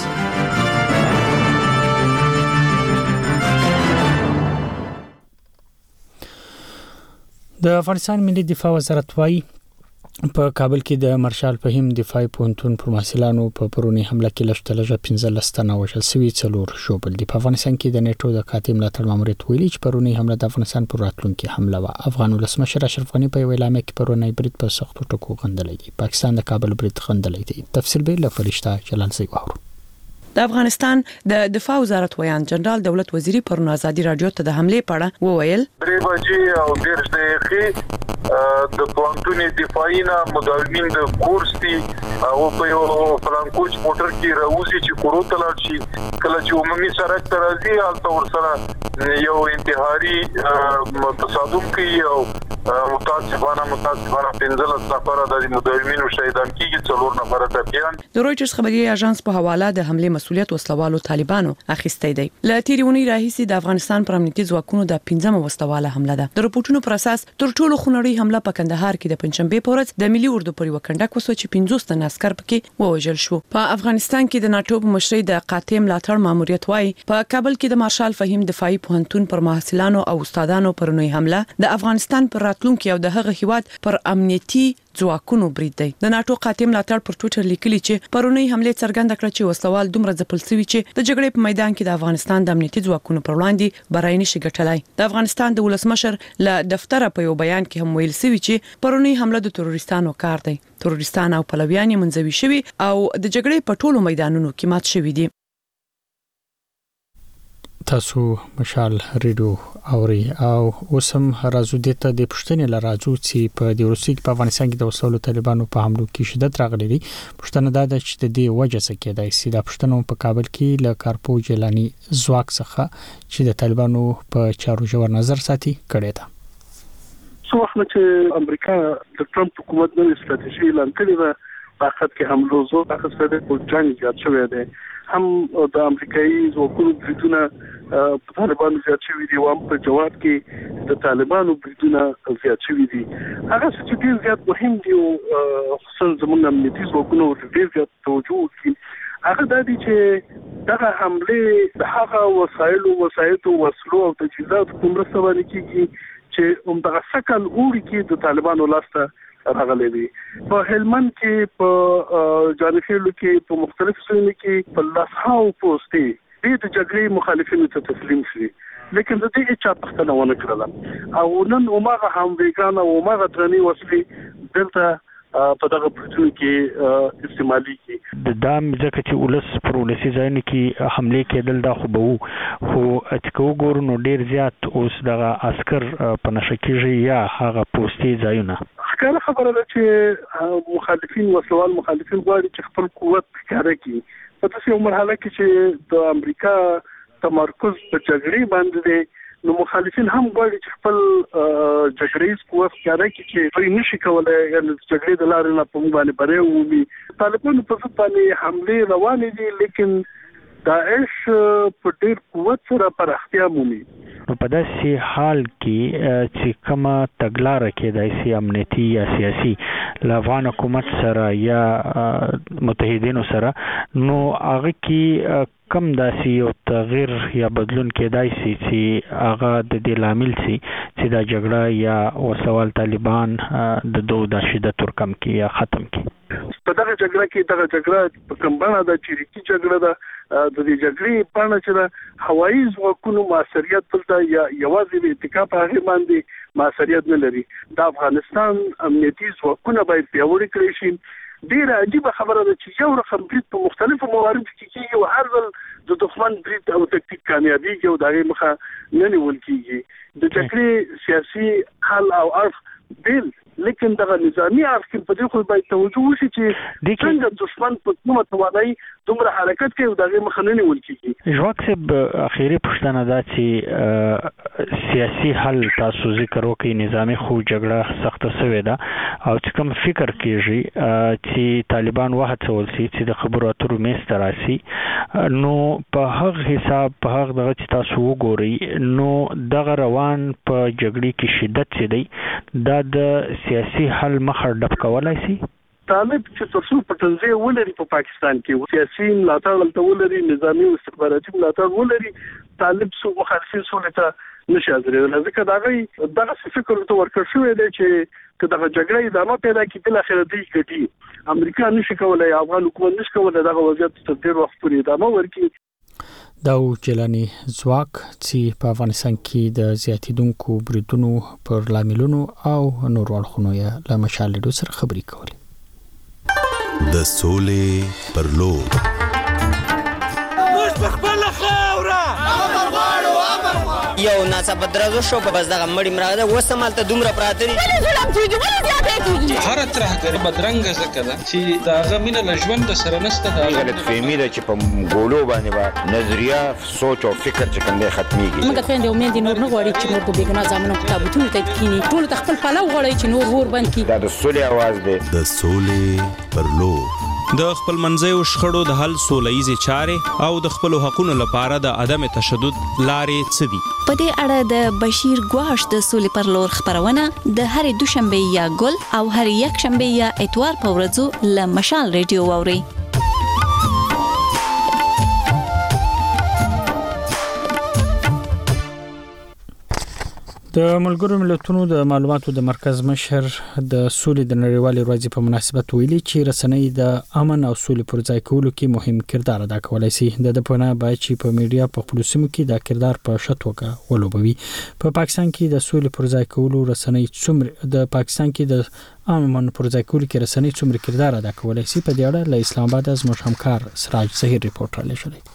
د افغانستان ملي دفاع وزارت وايي په کابل کې د مارشال فهیم دفاعي پونتون پر محصلانو په پرونی حمله کې لشتلجه پنځه تنه وژل شوي څلور شوبل دي. په افغانستان کې د نیټو د کاتب ملاتړ ماموریت ویلي چې پرونی حمله د افغانستان پر راتلونکي حمله و. افغان ولسمشر اشرف غنی په اعلامیه کې پرونی برید په سختو ټکو غندلې دي. پاکستان د کابل برید غندلې دي. تفصیل به له فرشته جلال زی وورو. د افغانستان د دفاع وزارت ویان جنرال دولت وزیری پرون ازادي رادیو ته د حمله پړه وویل درې بجې او ډېر دقیقې د پونتوني دفاعینا مداومین د کورس دي او په یو فرانکوچ موټر کې راوځي چې کورو ته لاړ شي کله چې عمومي سړک ته راځي هلته ورسره یو انتحاري تصادم کوي او متاسفانه متاسفانه پنځلس نفره د مداومینو شهیدان کیږي څلور نفره ټپیان. د رويټرز خبري اژانس په حواله د حمله مسؤلیت وسلوالو طالبانو اخیستی دی. ل تیرونی راهیسي د افغانستان پر امنیتي ځواکونو د پنځمه وسلواله حمله ده. د رپورټونو پر اساس تر ټولو خونړۍ حمله په کندهار کې د پنځشنبه په ورځ د ملي اردو پر وکنډک وسو چې پنځوس تن عسكر پکې ووژل شو. په افغانستان کې د ناتو په مشرۍ د قاتم ملاتړ ماموریت وايي په کابل کې د مارشال فهیم دفاعي پوهنتون پر محصلانو او استادانو پر نوې حمله د افغانستان پر راتلونکو او د هغه هیواد پر امنیتي ځواکونو برید دی. د ناتو قاطع ملاتړ پر ټوئیټر لیکلی چې پرونی حمله څرګنده کړه چې وسلوال دومره ځپل شوی چې د جګړې په میدان کې د افغانستان د امنیتي ځواکونو پر وړاندې برای نشي ګټلای. د افغانستان د ولسمشر له دفتر په یو بیان کې هم ویل شوی چې پرونی حمله د تروریستانو کار دی. تروریستان او پلویان یې منځوي شوی او د جګړې په ټولو میدانونو کې مات شوی دي. تاسو مشال ریډیو اوري او اوسم راځو دته د پښتنې لراځو چې په د روسي په افغانستان کې د وسلو طالبانو په حملو کې شدت راغلي دي. پښتنه دا د چې د دې وجه څه کېدای سي د پښتنو په کابل کې له کارپو جیلانی ځواک څخه چې د طالبانو په چارو جوړ نظر ساتي کړی ده. څو وخت چې امریکا د ټرمپ حکومت نوې ستراتیژي اعلان کړې ده په خط کې حملو زو تاسو ته په جنگ زیات شوی دی. هم د امریکایي ځواکونو بریدونه په طالبانو زیات شوي دي او هم په جواب کې د طالبانو بریدونه زیات شوي دي. هغه چې ډېر زیات مهم دي او خصوصا زموږ امنیتي ځواکونو ډېر زیات توجه وکړي هغه د دې چې دغه حمله د هغه وسایلو وسایلو وسلو او تجهیزاتو کومه سوال کیږي چې هم دغه شکل اوري کې د طالبانو لاسته راغلي دي. په هلمند کې په جانفیلو کې په مختلفو ځایونو کې په لاسهاو پوسټي د جګړې مخالفینو ته تسلیم شي لیکن د دې چا پښتنه ونه کړل او نن عمره هم ویګان او عمره درنی وسلې دلته په دغه پروژه کې استعمالي کی د دام ځکه چې ولس پر ولسي ځایونو کې حمله کېدل دا خو به خو اټکو ګور نو ډیر زیات اوس دغه عسكر په نشکیږي یا هغه پوسټي ځایونه ښکاره خبره ده چې مخالفین وسوال مخالفین غواړي چې خپل قوت ښکاره کړي په داسې مرحله کې چې د امریکا تمرکز په جګړې باندې دی نو مخالفین هم غواړي چې خپل جګړې قوت ښکاره کړي چې دوی نشي کولای یعنې جګړې د لارې نه په موږ باندې بری ومومي. طالبانو په ضد باندې حملې روانې دي لیکن داعش په ډېر قوت سره پراختیا مومي. نو په داسې حال کې چې کومه تګلاره کېدای شي امنیتي یا سیاسي له افغان حکومت سره یا متحدینو سره نو هغه کې کم داسې یو تغییر یا بدلون کېدای شي چې هغه د دې لامل شي چې دا جګړه یا وسوال طالبان د دوه د شدت ورکم کې یا ختم کې. په دغه جګړه کې دغه جګړه په کوم بڼه د چریکي جګړه ده د دې جګړې په اړه چې هوایي ځواکونو موثریت دلته یا یوازې د اتکا په هغه باندې موثریت نه لري. د افغانستان امنیتي ځواکونه باید پیاوړي کړي شي. ډیره عجیبه خبره ده چې یو رقم برید په مختلفو مواردو کې کېږي او هر ځل د دښمن برید او تکتیک کامیابیږي او د هغې مخه نه نیول کېږي. د جګړې سیاسي حل او اړخ بیل لیکن دغه نظامی اړخ کې په دې خو باید توجه وشي چې څنګه دښمن په کومه توانایي دومره حرکت کوي او د هغې مخه نه نیول کېږي. ژواک صاحب اخیری پوښتنه ده چې سیاسي حل تاسو ذکر وکړئ نظامي خو جګړه سخته شوې ده او چې کوم فکر کېږي چې طالبان وهڅول شي چې د خبرو اترو میز ته راسي نو په هغه حساب په هغه دغه چې تاسو وګورئ نو دغه روان په جګړې کې شدت چې دی دا د سیاسي حل مخه ډب کولای شي. طالب چې ترڅو په تنظیم ولري په پاکستان کې سیاسي ملاتړ ولته ولري نظامی او استخباراتي ملاتړ ولري طالب سو مخالفین سو لته نشي حاضرېدل ځکه دا غي دغه فکر ته ورکړ شوی دی چې کله جګړه ادامه پیدا کړي بل اخر دی کټي امریکا نشي کولای افغان حکومت نشي کولای دغه وضعیت تر ډیر وخت پورې ادامه ورکړي. دا جلانی ځواک چې په افغانستان کې د زیاتیدونکو بریدونو پر لاملونو او نور اړخونو یې له مشال ډو سره خبرې کولې. د سولې پر لور موږ په خپل خاوره یو ناڅاپه درازو شو په بس دغه مړی مراغه وسمالته دومره پراته دي ولې ظلم کیږي ولې زیاتې کیږي هر ترهګر بدرنګ زکه ده چې داغه مینه له ژوند سره نشته دا غلط فهمي ده چې په ګولو باندې با نظریه سوچ او فکر چې کوم دی ختميږي. موږ ته د امید نور نه غواړي چې نور د بیګنا ځامنو کتابونه ته کینی ټول تخپل پلو غواړي چې نور ور باندې کی دا د سولې आवाज دی د سولې پر لور د خپل منځیو شخړو د حل سوله‌یزې چارې او د خپل حقوقو لپاره د عدم تشدد لارې څه دي. په دې اړه د بشیر ګواش د سولې پر لور خبرونه د هرې دوشنبه یا ګل او هرې یک شنبه یا اتوار په ورځو له مشال ریډیو واوري. د ملګرو ملتونو د معلوماتو د مرکز مشر د سولې د نړیوالې ورځې په مناسبت ویلي چې رسنۍ د امن او سولې پر ځای کولو کې مهم کردار ادا کولای شي. د دپونه باید چې په میډیا په خپل سیمو کې د کردار په ښه توګه ولوبوي. په پاکستان کې د سولې پر ځای کولو رسنۍ څومره د پاکستان کې د امن پر ځای کولو کې رسنۍ څومره کردار ادا کولای شي په دې اړه له اسلام آباد از زموږ همکار سراج ظهیر ریپورت را لېږلی.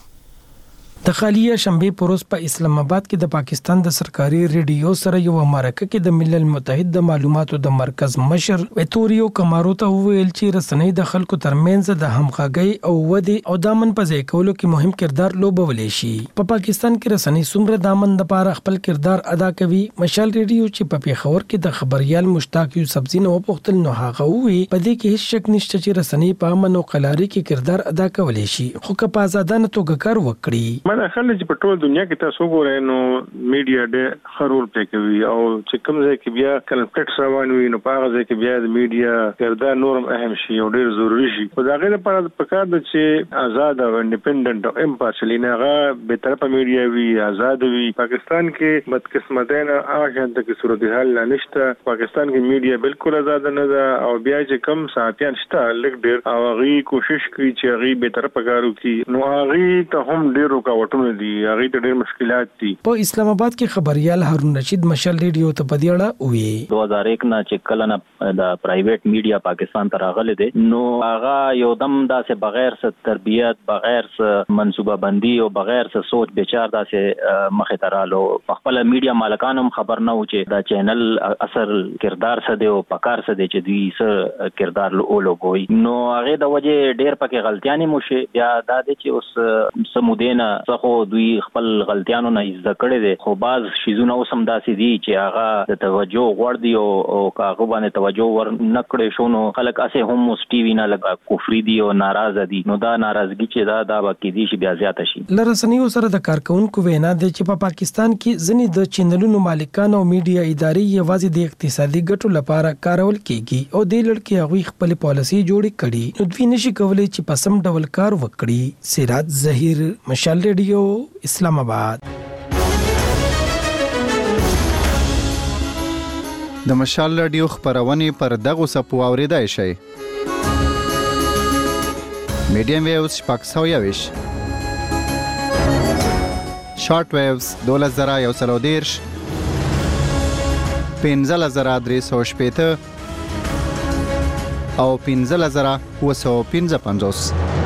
د خالیه شنبه پروز په اسلام آباد کې د پاکستان د سرکاري ریډیو سره یو مرکه کې د ملل متحد د معلوماتو د مرکز مشر ویتوریو کمارو ته ویل چې رسنۍ د خلکو ترمنځ د همغږي او ودی او دامن په ځای کولو کې مهم کردار لوبولی شي. په پا پاکستان کې رسنۍ څومره دامن د لپاره خپل کردار ادا کوي. مشال ریډیو چې په پیښور کې د خبريال مشتاق یوسف زین او پختل نو هغه وی په دې کې هیڅ شک نشته چې رسنۍ په امن او قلاري کې کردار ادا کولی شي خو که په آزادانه توګه کار وکړي. مله خلک چې په ټول دنیا کې تاسو وګورئ نو میډیا ډېر ښه رول پلی کوي او چې کوم ځای کې بیا کنفلیکټ روان وي نو په هغه ځای کې بیا د میډیا کردار نورم اهم شي او ډېر ضروري شي. خو د هغې لپاره پکار ده چې آزاد او انډیپینډنټ او امپارشل هغه بېطرفه میډیا وي، آزاد وي. پاکستان کې بدقسمتۍ نه هغه شانته کې صورتحال لا نشته. پاکستان کې میډیا بالکل آزاد نه ده او بیا چې کوم صحافیان شته لږ ډېر او هغوی کوشش کوي چې هغوی بېطرفه کار وکړي نو هغوی ته هم ډېر رکاوټونه دي، هغه ته ډېر مشکلات دي. په اسلام آباد کې خبريال هارون رشید مشال ریډیو ته په دې اړه وی دو هزار یک نه چې کله نه د پرایویټ میډیا پاکستان ته راغله دي نو هغه یو دم داسې بغیر څه تربیت، بغیر څه منصوبه بندي او بغیر څه سوچ بچار داسې مخې ته رالو. په خپل میډیا مالکان هم خبر نه و چې دا چینل اثر کردار څه دی او پکار څه دی چې دوی څه کردار لوګوي. نو هغه د وجه ډېر پکې غلطیانې مو شي. بیا دا دی چې اوس سمودینه څخه دوی خپل غلطیانو نه زده کړي دي خو باز شیزونه اوسم داسې دي چې هغه د توجه غوړ دي او کاغه باندې توجه ور نه کړي شو نو خلک اسه هم اوس ټي وي نه لګا کفري دي او ناراضه دي نو دا ناراضګي چې دا دا باقي دي چې بیا زیات شي. لرسنیو سره د کارکونکو وینا دي چې په پاکستان کې ځنې د چینلونو مالکان او میډیا ادارې یوازې د اقتصادي ګټو لپاره کارول کیږي او د لړکی هغوی خپل پالیسي جوړې کړي نو دوی نشي کولای چې په سم ډول کار وکړي. سراج ظهیر مشال ریډیو اسلام آباد. د مشال رادیو خبرونه پر دغه سپو اوریدای شي. میډیم ویوز شپږ سوه یویش، شارټ ویوز دولس زره یو سل او دېرش، پنځلس زره درې سوه شپېته او پنځلس زره اووه سوه پنځه پنځوس.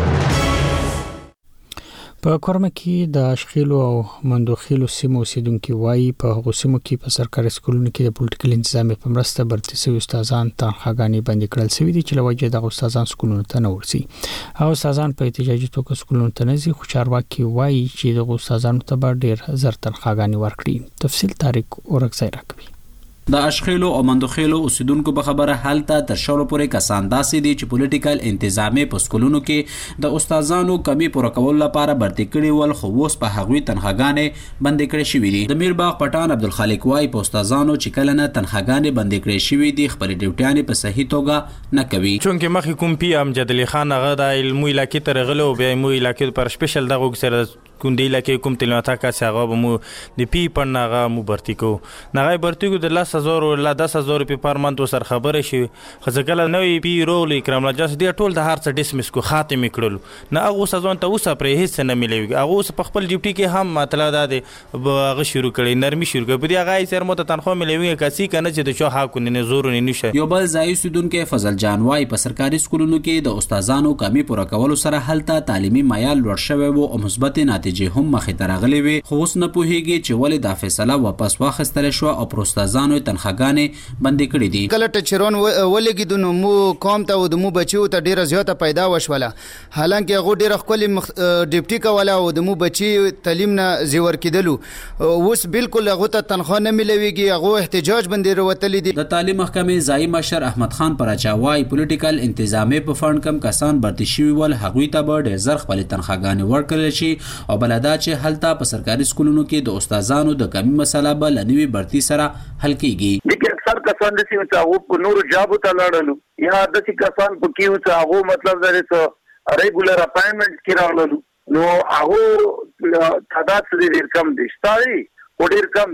په کورمه کې د اشخیلو او مندوخیلو سیمو اوسیدونکي وایي په هغو سیمو کې په سرکاري سکولونو کې د پولیټیکل انتظام په مرسته برتي شوي استادان تنخواګانې بندي کړل شوي دي چې له وجې دغه استادان سکولونو ته نه ورځي. هغه استادان په احتجاجي توګه سکولونو ته نه ځي خو چارواکي وایي چې دغه استادانو ته به ډېر زر تنخواګانې ورکړي. تفصیل طارق اورکزی راکوي. د اشخیلو او مندوخیلو اوسیدونکو په خبره حالت تر شلو پورې کسان داسې دي چې پولیټیکل انتظامی په سکولونو کې د استادانو کمی پوره کولو لپاره برتي کړي ول خو اوس په هغوی تنخواګانې بندي کړې شوې دي. د میرباغ پټان عبدالخالق وایي په استادانو چې کله نه تنخواګانې بندي کړې شوې دي خپل ډیوټیانې په صحیح توګه نه کوي. چونکې مخکې کوم پی امجد علي خان هغه د علمي علاقې ته راغلی او بیا علمي علاقې پر سپیشل دغه سره کوندې علاقې کوم تلواتا کاسې هغه به مو د پی پړ نه هغه مو برتي کوو. هغه برتي کوو د لس هزارو لا دس هزار روپۍ پر منت ورسره خبرې شوې خو زه کله نوی پی رول اکرام الله جان دې ټول د هر څه ډسمس کو خاتمې کړلو نه هغه استادانو ته اوس پرې هېڅ نه میلوي. هغه اوس په خپل ډیوټي کې هم مطلب دا دی هغه شروع کړی نرمي شروع کړی په دې هغه یې سر مو ته تنخوا میلوي کاسي که نه چې د چا حق نه زور نه نشه. یو بل ځای اوسیدونکی فضل جان وایي په سرکاري سکولونو کې د استادانو کمی پوره کولو سره هلته تعلیمي معیار لوړ شوی و او مثبت نتیجې هم مخې ته راغلې وې خو اوس نه پوهېږي چې ولې دا فیصله واپس واخیستل شوه او پر استادانو یې تنخواګانې بندي کړي دي. کله ټچرون ولګېدو نو مو قوم ته او د مو بچیو ته ډېره زیاته پیدا وشوله حالانکې هغو ډېره ښکلې مخ... ډیپټي کوله او د مو بچي تعلیم نه زیور کېدلو اوس بالکل هغو ته تنخوا نه میلوېږي هغو احتجاج باندې راوتلي دي. د تعلیم محکمې ځایي مشر احمد خان پراچا وایي پولیټیکل انتظامي په فنډ کم کسان برتي شوي ول هغوی ته به ډېر زر خپلې تنخواګانې ورکړل شي او بله دا چې هلته په سرکاري سکولونو کې د استادانو د کمي مسله به له نوي برتي سره حل کېږي. اکثر کسان داسې وو چې هغو په نورو جابو ته لاړلو یا داسې کسان پکې وو چې هغو مطلب دا دی چې ریګولر اپاینټمنټ کې راغللو نو هغو تعداد څه دی ډېر کم دی شته دی خو ډېر کم دی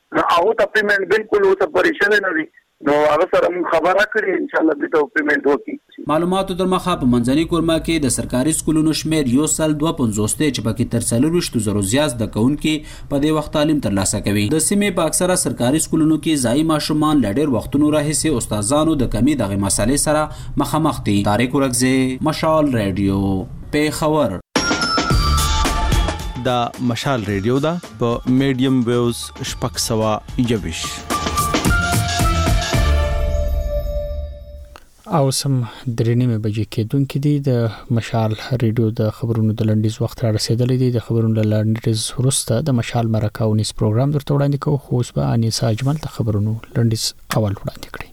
نو هغه ته پیمنٹ بالکل اوسه پریشان نه وي نو هغه سره موږ خبره کړې ان شاء الله به ته پیمنٹ وکړي. معلوماتو در مخه په منځني کورما کې د سرکاري سکولونو شمیر یو سل دوه پنځوس دی چې پکې تر څلور ویشت زرو زیات د کوونکي په دې وخت تعلیم ترلاسه کوي. د سیمې په اکثره سرکاري سکولونو کې ځایي ماشومان له ډېر وختونو راهیسې استادانو د کمی دغه مسلې سره مخامخ دي. طارق ورکزی، مشال رادیو، پیښور. د مشال ریډیو دا په میډیم ویوز شپږ سوه یویش او سم درې نیمه بجې کېدونکې دي. د مشال ریډیو د خبرونو د لنډیز وخت را رسیدلی دی. د خبرونو د لنډیز وروسته د مشال مرکه ونیس پروګرام درته وړاندې کوو، خو اوس به انیسا اجمل د خبرونو لنډیز اول وړاندې کړي.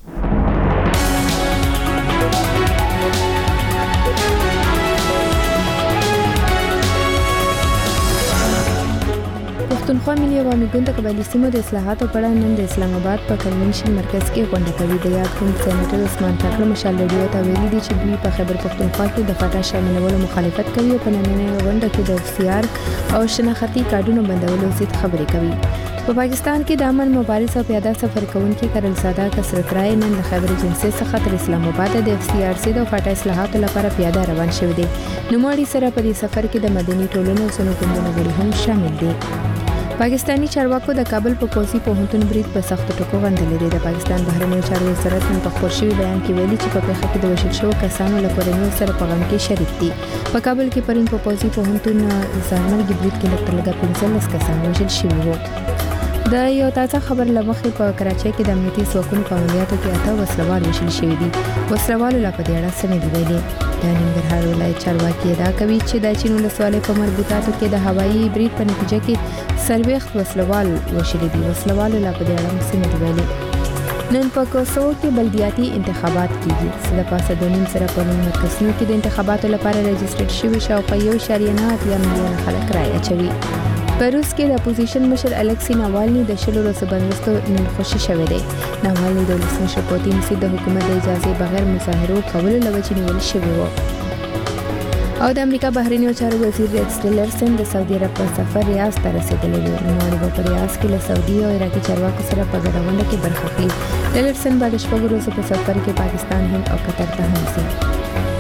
پښتونخوا ملي عوامي ګوند د قبایلي سیمو د اصلاحاتو په اړه نن د اسلام آباد په کنونشن مرکز کې غونډه کوي. د یاد ګوند سېنیټر عثمان ټاکر مشال ریډیو ته ویلي دي چې دوی په خیبر پښتونخوا کې د فاټا شاملولو مخالفت کوي او په نننۍ غونډه کې د اف سی آر او شناختی کارډونو بندولو ضد خبرې کوي. په پاکستان کې د امن مبارز او پیاده سفر کوونکي کرل ساده کثرت رای نن د خیبر جنسي څخه تر اسلام آباد د اف سی آر سی د فاټا اصلاحاتو لپاره پیاده روان شوی دی. نوموړي سره په دې سفر کې د مدني ټولنو څو ګوندونو غړي هم شامل دي. پاکستانی چارواکو د کابل په پوځي پوهنتون برید په سخت ټکو غندلې ده. د پاکستان بهرنیو چارو وزارت نن په خبر شوی بیان کې ویلي چې په پیښه کې د وژل شوو کسانو له کورنیو سره په غم کې شریک دي. په کابل کې پرون په پوځي پوهنتون ځانمرګي برید کې لږ تر لږه پنځلس کسان وژل شوي وو. د یو تازه خبر لمخې په کراچۍ کې د امنیتي ځواکونو په عملیاتو کې اته وسلوال وژل شوي دي. وسلوالو لا په دې اړه څه نه دي ویلي. د ننګرهار ولایت چارواکي ادعا کوي چې د چین ولسوالۍ په مربوطاتو کې د هوایي برید په نتیجه کې څلوېښت وسلوال وژلي دي. وسلوالو لا په دې اړه څه نه دي ویلي. نن په کوسوو کې بلدیاتي انتخابات کیږي. څه د پاسه د نیم سره په نوي مرکزونو کې د انتخاباتو لپاره رجسټرډ شوي شاوخوا یو اعشاریه نه اتیا میلیونه خلک رایه اچوي. په روس کې د اپوزیشن مشر الکسی ناوالني د شلو ورځو بندوبست نن خوشي شوی دی. ناوالني د ولسمشر پوتین سره د حکومت د اجازه بغیر مظاهرو کولو لوجې نیول شوی و. او د امریکا بهرنیو چارو وزیر ریکس ټیلرسن د سعودي عرب په سفر ریاض ته رسیدلی دی. نوموړي په ریاض کې له سعودي او عراقي چارواکو سره په ګډه غونډه کې برخه اخلي. ټیلرسن به د شپږو ورځو په سفر کې پاکستان، هند او قطر ته هم ځي.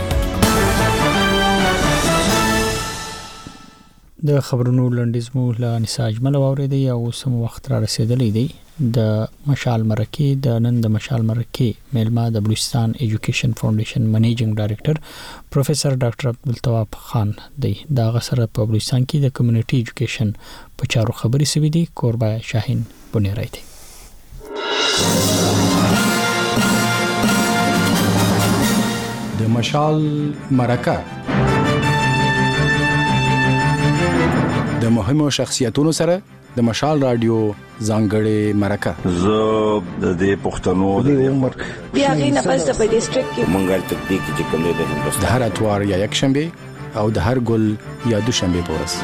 د خبرونو لنډیز مو له انیسا اجمل واورېدی او سم وخت را رسیدلی دی. د مشال مرکې د نن د مشال مرکې میلمه د بلوچستان ایجوکیشن فاونډیشن منیجینګ ډایریکټر پروفیسور ډاکټر عبدالتواب خان دی. دا غسر په بلوچستان کې د کمیونټي ایجوکیشن په چارو خبرې سوي دي. کوربه شاهین بنیرای دی. د مشال مرکه د مهمو شخصیتونو سره د مشال رادیو ځانګړې مرکه. زه د دې پښتنو د عمر بیا غینه پس په ډیسټریکټ کې مونږه تدبیق چې کوم دی د هندوستان د هر اتوار یا یک شنبه او د هر ګل یا دو شنبه په ورځ.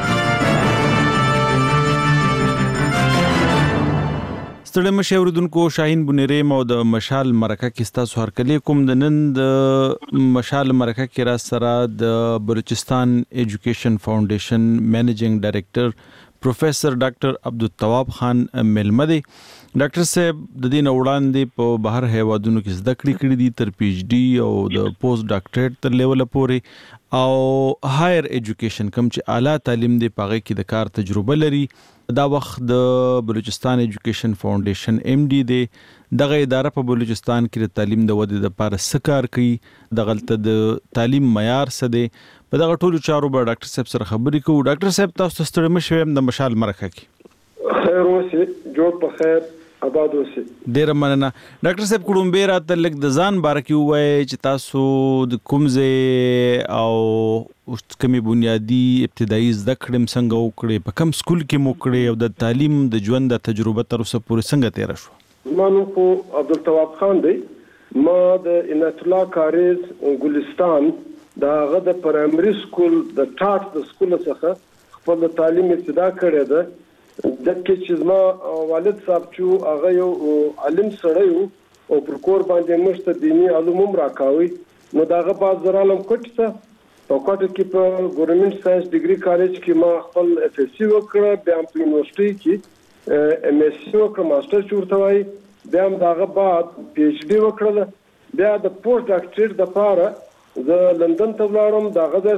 ستړي مشه اوریدونکو، شاهین بنيري مو د مشال مرکه کې تاسو هر کلی کوم د نن د مشال مرکه کې را سره د بلوچستان ایجوکیشن فاونډیشن منیجینګ ډایریکټر پروفیسور ډاکټر عبدالتواب خان ملمه دی. ډاکټر صاحب د دې وړاندې په بهر هیوادونو کې زده کړې کړې دي تر پی ایچ ډي او د پوسټ ډاکټریټ تر لیول پورې او هایر ایجوکیشن کوم چې اعلی تعلیم دی پاغه کې د کار تجربه لري. دا وخت د بلوچستان ایجوکیشن فاونډیشن ایم ډي دی. دغه اداره په بلوچستان کې د تعلیم د ودې لپاره څه کار کوي، د غلطه د تعلیم معیار څه دی، په دغه ټولو چارو به ډاکټر صاحب سره خبرې کوو. ډاکټر صاحب تاسو ته ستړي مشو يم د مشال مرکه کې. خیر اوسه، جوړ په خیر، آباد اوسه. ډیر مننه. ډاکټر صاحب کوډومبه راته لګ د ځان بارکی وای چې تاسو د کومزه او کمی بنیادی ابتدایي زده کړم څنګه وکړې، په کوم سکول کې مو کړې او د تعلیم د ژوند د تجربه تر اوسه پورې څنګه تیر شو؟ ما نوم خو عبدالتواب خان دی. ما د عنایت الله کاریز ګلستان د هغه د پرایمري سکول د ټاټ د سکول څخه خپل تعلیم ابتدا کړې ده. د کې چې زما والد صاحب چې هغه یو عالم سړی وو او پر کور باندې مشته دینی علوم هم راکاوي، نو داغه باز درالم کوټ ته په کوټ کې په ګورنمنت ساينس ډیګري کالج کې ما خپل اف اس سی وکړه. بیا په یونیورسيټي کې ام اس سی وکړه ماستر چورته وای بیا هم داغه بعد پی ایچ ډي وکړه بیا د پوسټ ډاکټریټ د پاره زه لندن ته ولاړم داغه د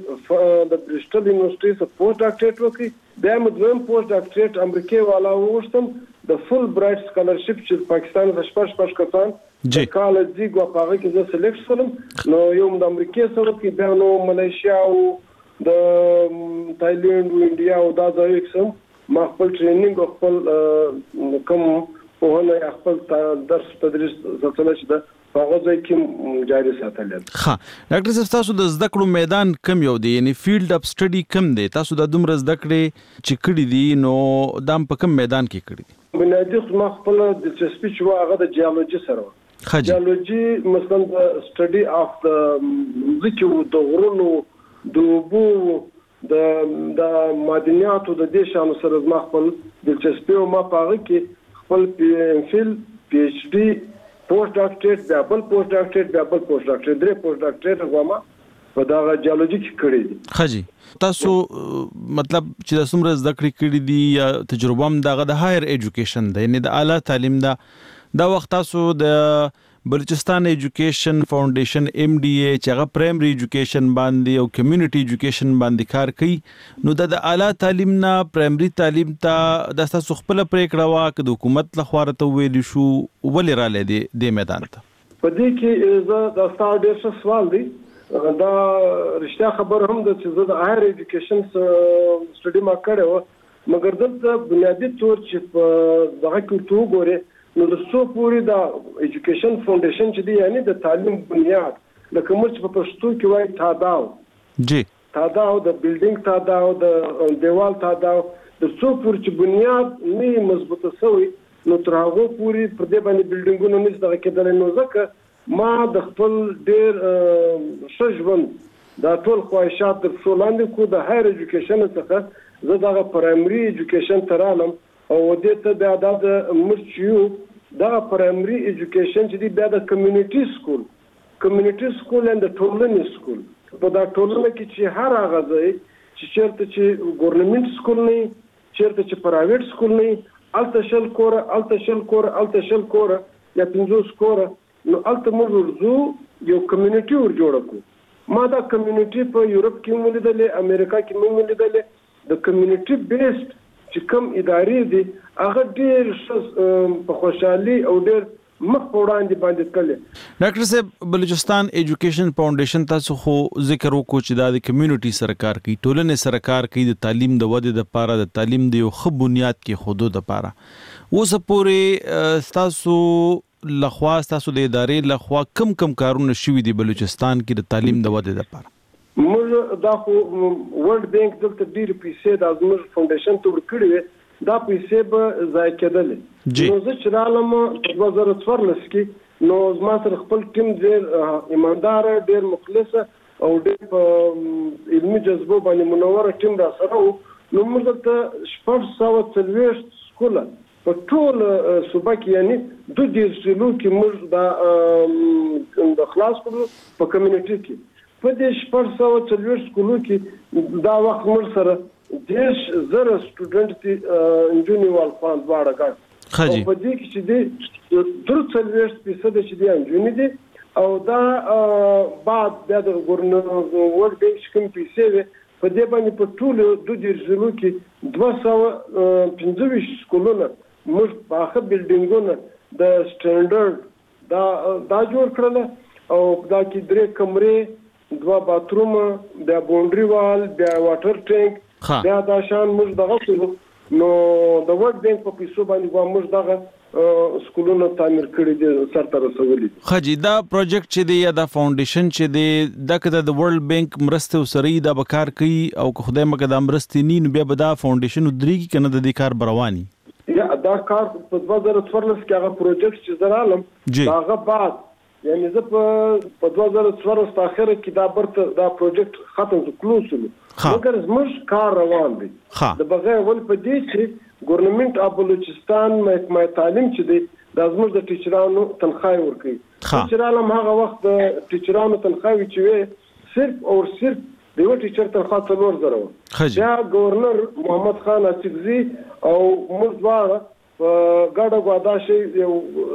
د برسټل یونیورسيټي څخه پوسټ ډاکټریټ وکړ بیا مې دویم پوسټ ډاکټریټ امریکای والا وغوښتم د فل برایټ سکالرشپ چې پاکستان د شپږ شپږ کسان جی کالج دی ګو پاره کې زه سلیکټ شوم نو یو د امریکای سره کې بیا نو ملیشیا او د تایلند او انډیا او دا ځای کوم ما خپل ټریننګ خپل کوم په هغه خپل درس تدریس زړه چې دا هغه ځای کې جاري ساتل. ها ډاکټر صاحب تاسو د زده کړو میدان کم یو دی یعنی فیلډ اپ سټډي کم دی تاسو د دومره زده کړې چې کړې دي نو دام په کم میدان کې کړې دي؟ بنیادی ما خپل دلچسپي چې هغه د جیولوژي سره جیولوژي مثلا د سټډي اف د ذکر د غرونو د اوبو د د معدنیاتو د دې شانو سره ما خپل دلچسپي او ما پاره کې خپل پی ام فیل پی ایچ ډي پوسټ ډاکټریټ بیا بل پوسټ ډاکټریټ بیا بل پوسټ ډاکټریټ درې پوسټ ډاکټریټ غواړم په دا جیولوژي کې کړی دي. خجی تاسو مطلب چې د څومره زده کړې کړې دي یا تجربه هم دغه د هایر ایجوکیشن دی یعنی د اعلی تعلیم دا دا وخت تاسو د بلوچستان ایجوکیشن فاونډیشن ایم ډي ای چې هغه پرایمري ایجوکیشن باندې او کمیونټي ایجوکیشن باندې کار کوي نو د اعلی تعلیم نه پرایمري تعلیم ته د تاسو خپل پریکړه واک د حکومت لخوا ته ویل شو ولې را لید د میدان ته په دې کې زه د ستاسو ډېر سوال دی دا رښتیا خبر هم د چې زه د هایر ایجوکیشن سټډي ما کړو مګر دلته بنیادی تور چې په دغه کې تو ګوره نو د څو پوری د ایجوکیشن فاونډیشن چې دی یعنی د تعلیم بنیاد لکه موږ په پښتو کې وایي تاداو جی تاداو د بلډینګ تاداو د دیوال تاداو د څو پوری چې بنیاد نه مضبوطه شوی نو تر هغه پوری پر دې باندې بلډینګونه نشته کېدل نو ځکه ما د خپل ډېر شژوند دا ټول خواهشات د څولاندې کو د هایر ایجوکیشن څخه زه د پرایمري ایجوکیشن ترالم او دې ته بیا د مرچیو دا پرایمري ایجوکیشن چې دی بیا د کمیونټي سکول کمیونټي سکول اند ټولنې سکول په دا ټولنه کې چې هر هغه ځای چې چیرته چې ګورنمنت سکول نه چیرته چې پرایویټ سکول نه الته شل کوره الته شل کوره الته شل کوره یا پنځوس کوره نو الته موږ ورزو یو کمیونټي ور جوړ کړو ما دا کمیونټي په یورپ کې ولیدلې امریکا کې مو ولیدلې د کمیونټي بیسډ چې کوم ادارې دي هغه ډېر په خوشحالي او ډېر مخ په وړاندې باندې کړل. ډاکټر صاحب بلوچستان ایجوکیشن فاونډیشن تاسو خو ذکر وکړو چې دا د کمیونټي سرکار کوي ټولنې سرکار کوي د تعلیم د ودې لپاره د تعلیم د یو ښه بنیاد کې خودو لپاره اوس پورې تاسو لخوا تاسو د ادارې لخوا کم کم کارونه شوي دي بلوچستان کې د تعلیم د ودې لپاره؟ موږ دا خو ورلد بانک دلته ډېر پیسې د زموږ فاونډیشن ته ورکړي دا پیسې به ضایع کېدلې نو زه چې رالم په دوه زره څوارلس کې نو زما سره خپل ټیم ډېر ایماندار ډېر مخلص او ډېر په علمي جذبو باندې منور ټیم را سره وو نو موږ دلته شپږ سوه څلوېښت سکوله په ټول صوبه کې یعنی دوه دېرش ضلعو کې موږ دا د خلاص کړو په کمیونټي کې په دې شپږ سوه څلوېښت سکولو کې دا وخت موږ سره دېرش زره سټوډنټ دي نجونې والخوان دواړه ګډ او په دې کې چې دي درې څلوېښت فیصده چې دي نجونې دي او دا بعد بیا د ګورنر ورلد بانک چې کوم پیسې وي په دې باندې په ټولو دوه دېرش ضلعو کې دوه سوه پنځه ویشت سکولونه موږ پاخه بلډینګونه د سټنډرډ دا دا جوړ کړل او دا کې درې کمرې دوا باتروم بیا باونډري وال بیا واټر ټینک بیا دا شان موږ دغه کړو نو د ورلد بانک په پیسو باندې موږ دغه سکولونه تعمیر کړي دي سرته رسولي. خجی دا پروجیکټ چې دی یا دا فاونډیشن چې دی دا کده د ورلد بانک مرسته سره دا به کار کوي او که خدای مګه دا مرسته ني نو بیا به دا فاونډیشن درېږي کنه د دې کار برواني یا دا کار په دوه زره څوارلس کې هغه پروجیکټ چې زرالم هغه بعد یعنی زه په دوه زره څوارلس په اخره کې دا برته دا پروجیکټ ختم کړو شو مګر زموږ کار روان دی د بغیر ول په دې چې ګورنمنت اف بلوچستان محکمه تعلیم چې دی دا زموږ د ټیچرانو تنخواه ورکوي ټیچرانو هغه وخت د ټیچرانو تنخواه چې وي صرف او صرف د یو ټیچر تنخواه څلور زره وه. بیا گورنر محمد خان اڅکزي او موږ دواړه په ګډه ګودا شي یو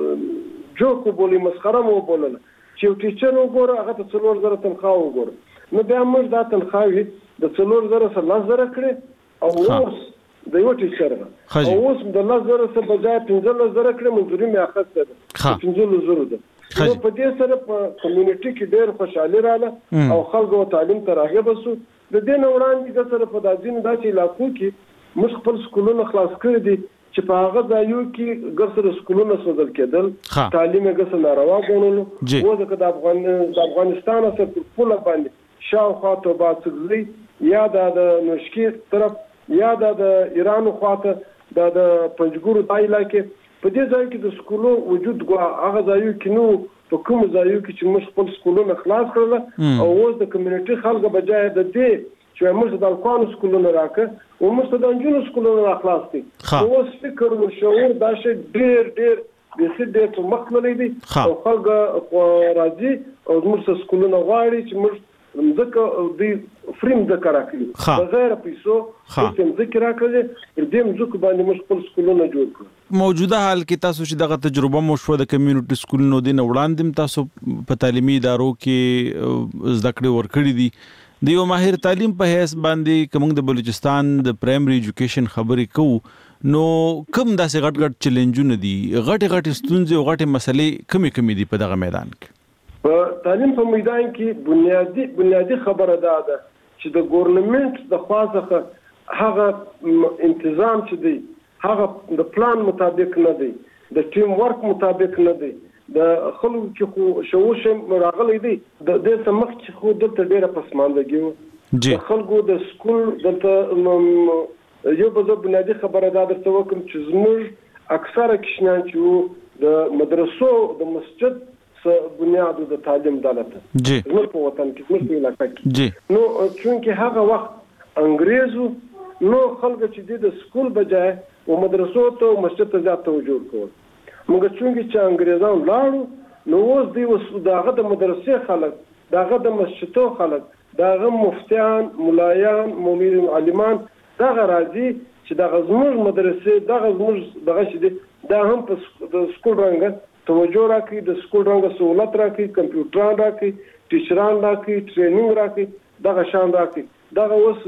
جوک وبولي مسخره مو وبولله چې یو ټیچر وګوره هغه ته څلور زره تنخواه وګوره. نو بیا موږ دا تنخواوې د څلور زره څخه لس زره کړې او اوس د یو ټیچر او اوس د لس زره څخه بجای پنځلس زره کړې مزدوري مې اخیسته ده پنځلس زره ده. نو په دې سره په کمیونټي کې ډېر خوشحالي رااله او خلکو تعلیم ته راغبه سو. د دې نه وړاندې د سره په داسې داسې علاقو کې موږ خپل سکولونه خلاص کړي دي چې په هغه ځایو کې ګرځره سکولونه سوځل کېدل تعلیم یې ګرځره ناروا ګڼلو. اوس که د افغان د افغانستان سره په پوله باندې شاوخوا توبه څکزي یا د نوشکی طرف یا د ایران خواته د پنځګورو د علاقې په دې ځای کې د سکولو وجود غوا هغه ځایو کې نو په کوم ځایو کې چې موږ خپل سکولونه خلاص کړل او اوس د کمیونټي خلکو بجای د دې چې موږ د الکوانو سکولونه راکه او موږ د انجونو سکولونه راخلاص کړي. اوس فکر او شعور دا شي ډېر ډېر د څه ډېر څه مخللې دي او خلک راځي او موږ سکولونه غواړي چې موږ مځکه د فریم ذکر راکړي بغیر پیسو چې ذکر راکړي دې مځکه باندې موږ خپل سکولونه جوړ کړو. موجوده حال کې تاسو چې دغه تجربه مو شو د کمیونټي سکولونو د وړاندې تاسو په تعلیمي ادارو کې زده کړې ورکړې دي د یو ماهر تعلیم په حیث باندې کوم د بلوچستان د پرایمري ایجوکیشن خبرې کوو نو کوم داسې غټ غټ چیلنجونه دي غټ غټ ستونزې او غټ مسلې کمی کمی دي په دغه میدان کې؟ په تعلیم په میدان کې بنیادی بنیادی خبره ده ده چې د ګورنمنت د خاصه هغه تنظیم چې دی هغه د پلان مطابق نه دی د ټیم ورک مطابق نه دی د خلکو چې خو شوش راغلي دي د دې سمخ چې خو دلته ډیره پسماندګي و د خلکو د سکول دلته یو بل بنیادی خبره ده درته وکم چې زموږ اکثره کشنان چې د مدرسو د مسجد بنیاد د تعلیم دالته زموږ په وطن کې زموږ په علاقه کې نو چونکه هغه وخت انګريزو نو خلک چې د سکول بجای او مدرسو ته مسجد ته ځات توجه کوي. موږ څنګه چې انګريزان لاړو نو اوس دی وس داغه د مدرسې خلک داغه د مسجدو خلک داغه مفتیان مولایان مومن عالمان داغه راځي چې داغه زموږ مدرسې داغه زموږ دغه چې دا هم په د سکول رنګ توجه راکړي د سکول رنګ سہولت راکړي کمپیوټران راکړي ټیچران راکړي ټریننګ راکړي دغه شان راکړي دغه اوس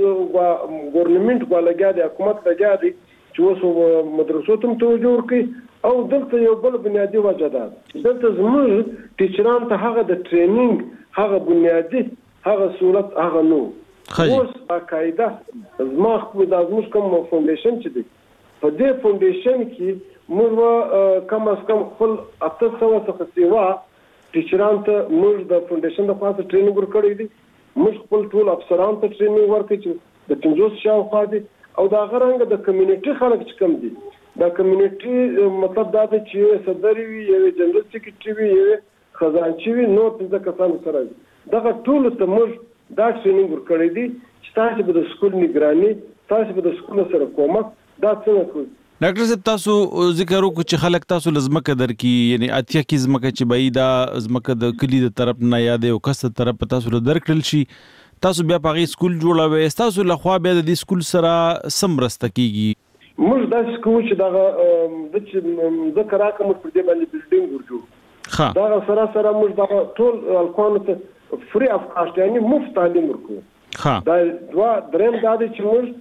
ګورنمنت ولګیا دی حکومت لګیا دی چې اوس مدرسو ته توجه ورکړي او دلته یو بل بنیادی وجه ده دلته زموږ ټیچران ته هغه د ټریننګ هغه بنیادی هغه صورت هغه نو اوس باقاعده زما خو د زموږ کوم فاونډیشن چې دی په دې فاونډیشن کې موږ کم از کم خپل اته سوه څخه سیوا ټیچران ته موږ د فاونډیشن د خاصه ټریننګ ورکړی دی موږ خپل ټول افسران ته ټریننګ ورکړي چې د پنځوس شاوخوا دي او دا غرنګ د کمیونټي خلک چې کم دي دا کمیونټي مطلب دا دی چې صدر وي یو جنرال سیکریټری وي یو خزانچی وي نو څه کسان سره دغه ټول ته موږ دا ټریننګ ورکړی دی چې تاسو به د سکول نگرانی تاسو به د سکول سره کومک دا څنګه کوي. ډاکټر صاحب تاسو ذکر وکړو چې خلک تاسو لزمکه درکې یعنی اتیا کې زمکه چې بای دا زمکه د کلی د طرف نه یادې او کس طرف تاسو له درکړل شي تاسو بیا په سکول جوړوي تاسو له خوا بیا د سکول سره سم رسته کیږي. موږ دا سکول چې دا د چې ذکر راکم پر دې باندې بلډینګ ورجو دا سره سره موږ دا ټول الکوانو ته فری اف کاست یعنی مفت تعلیم ورکو دا دوا دریم دا چې موږ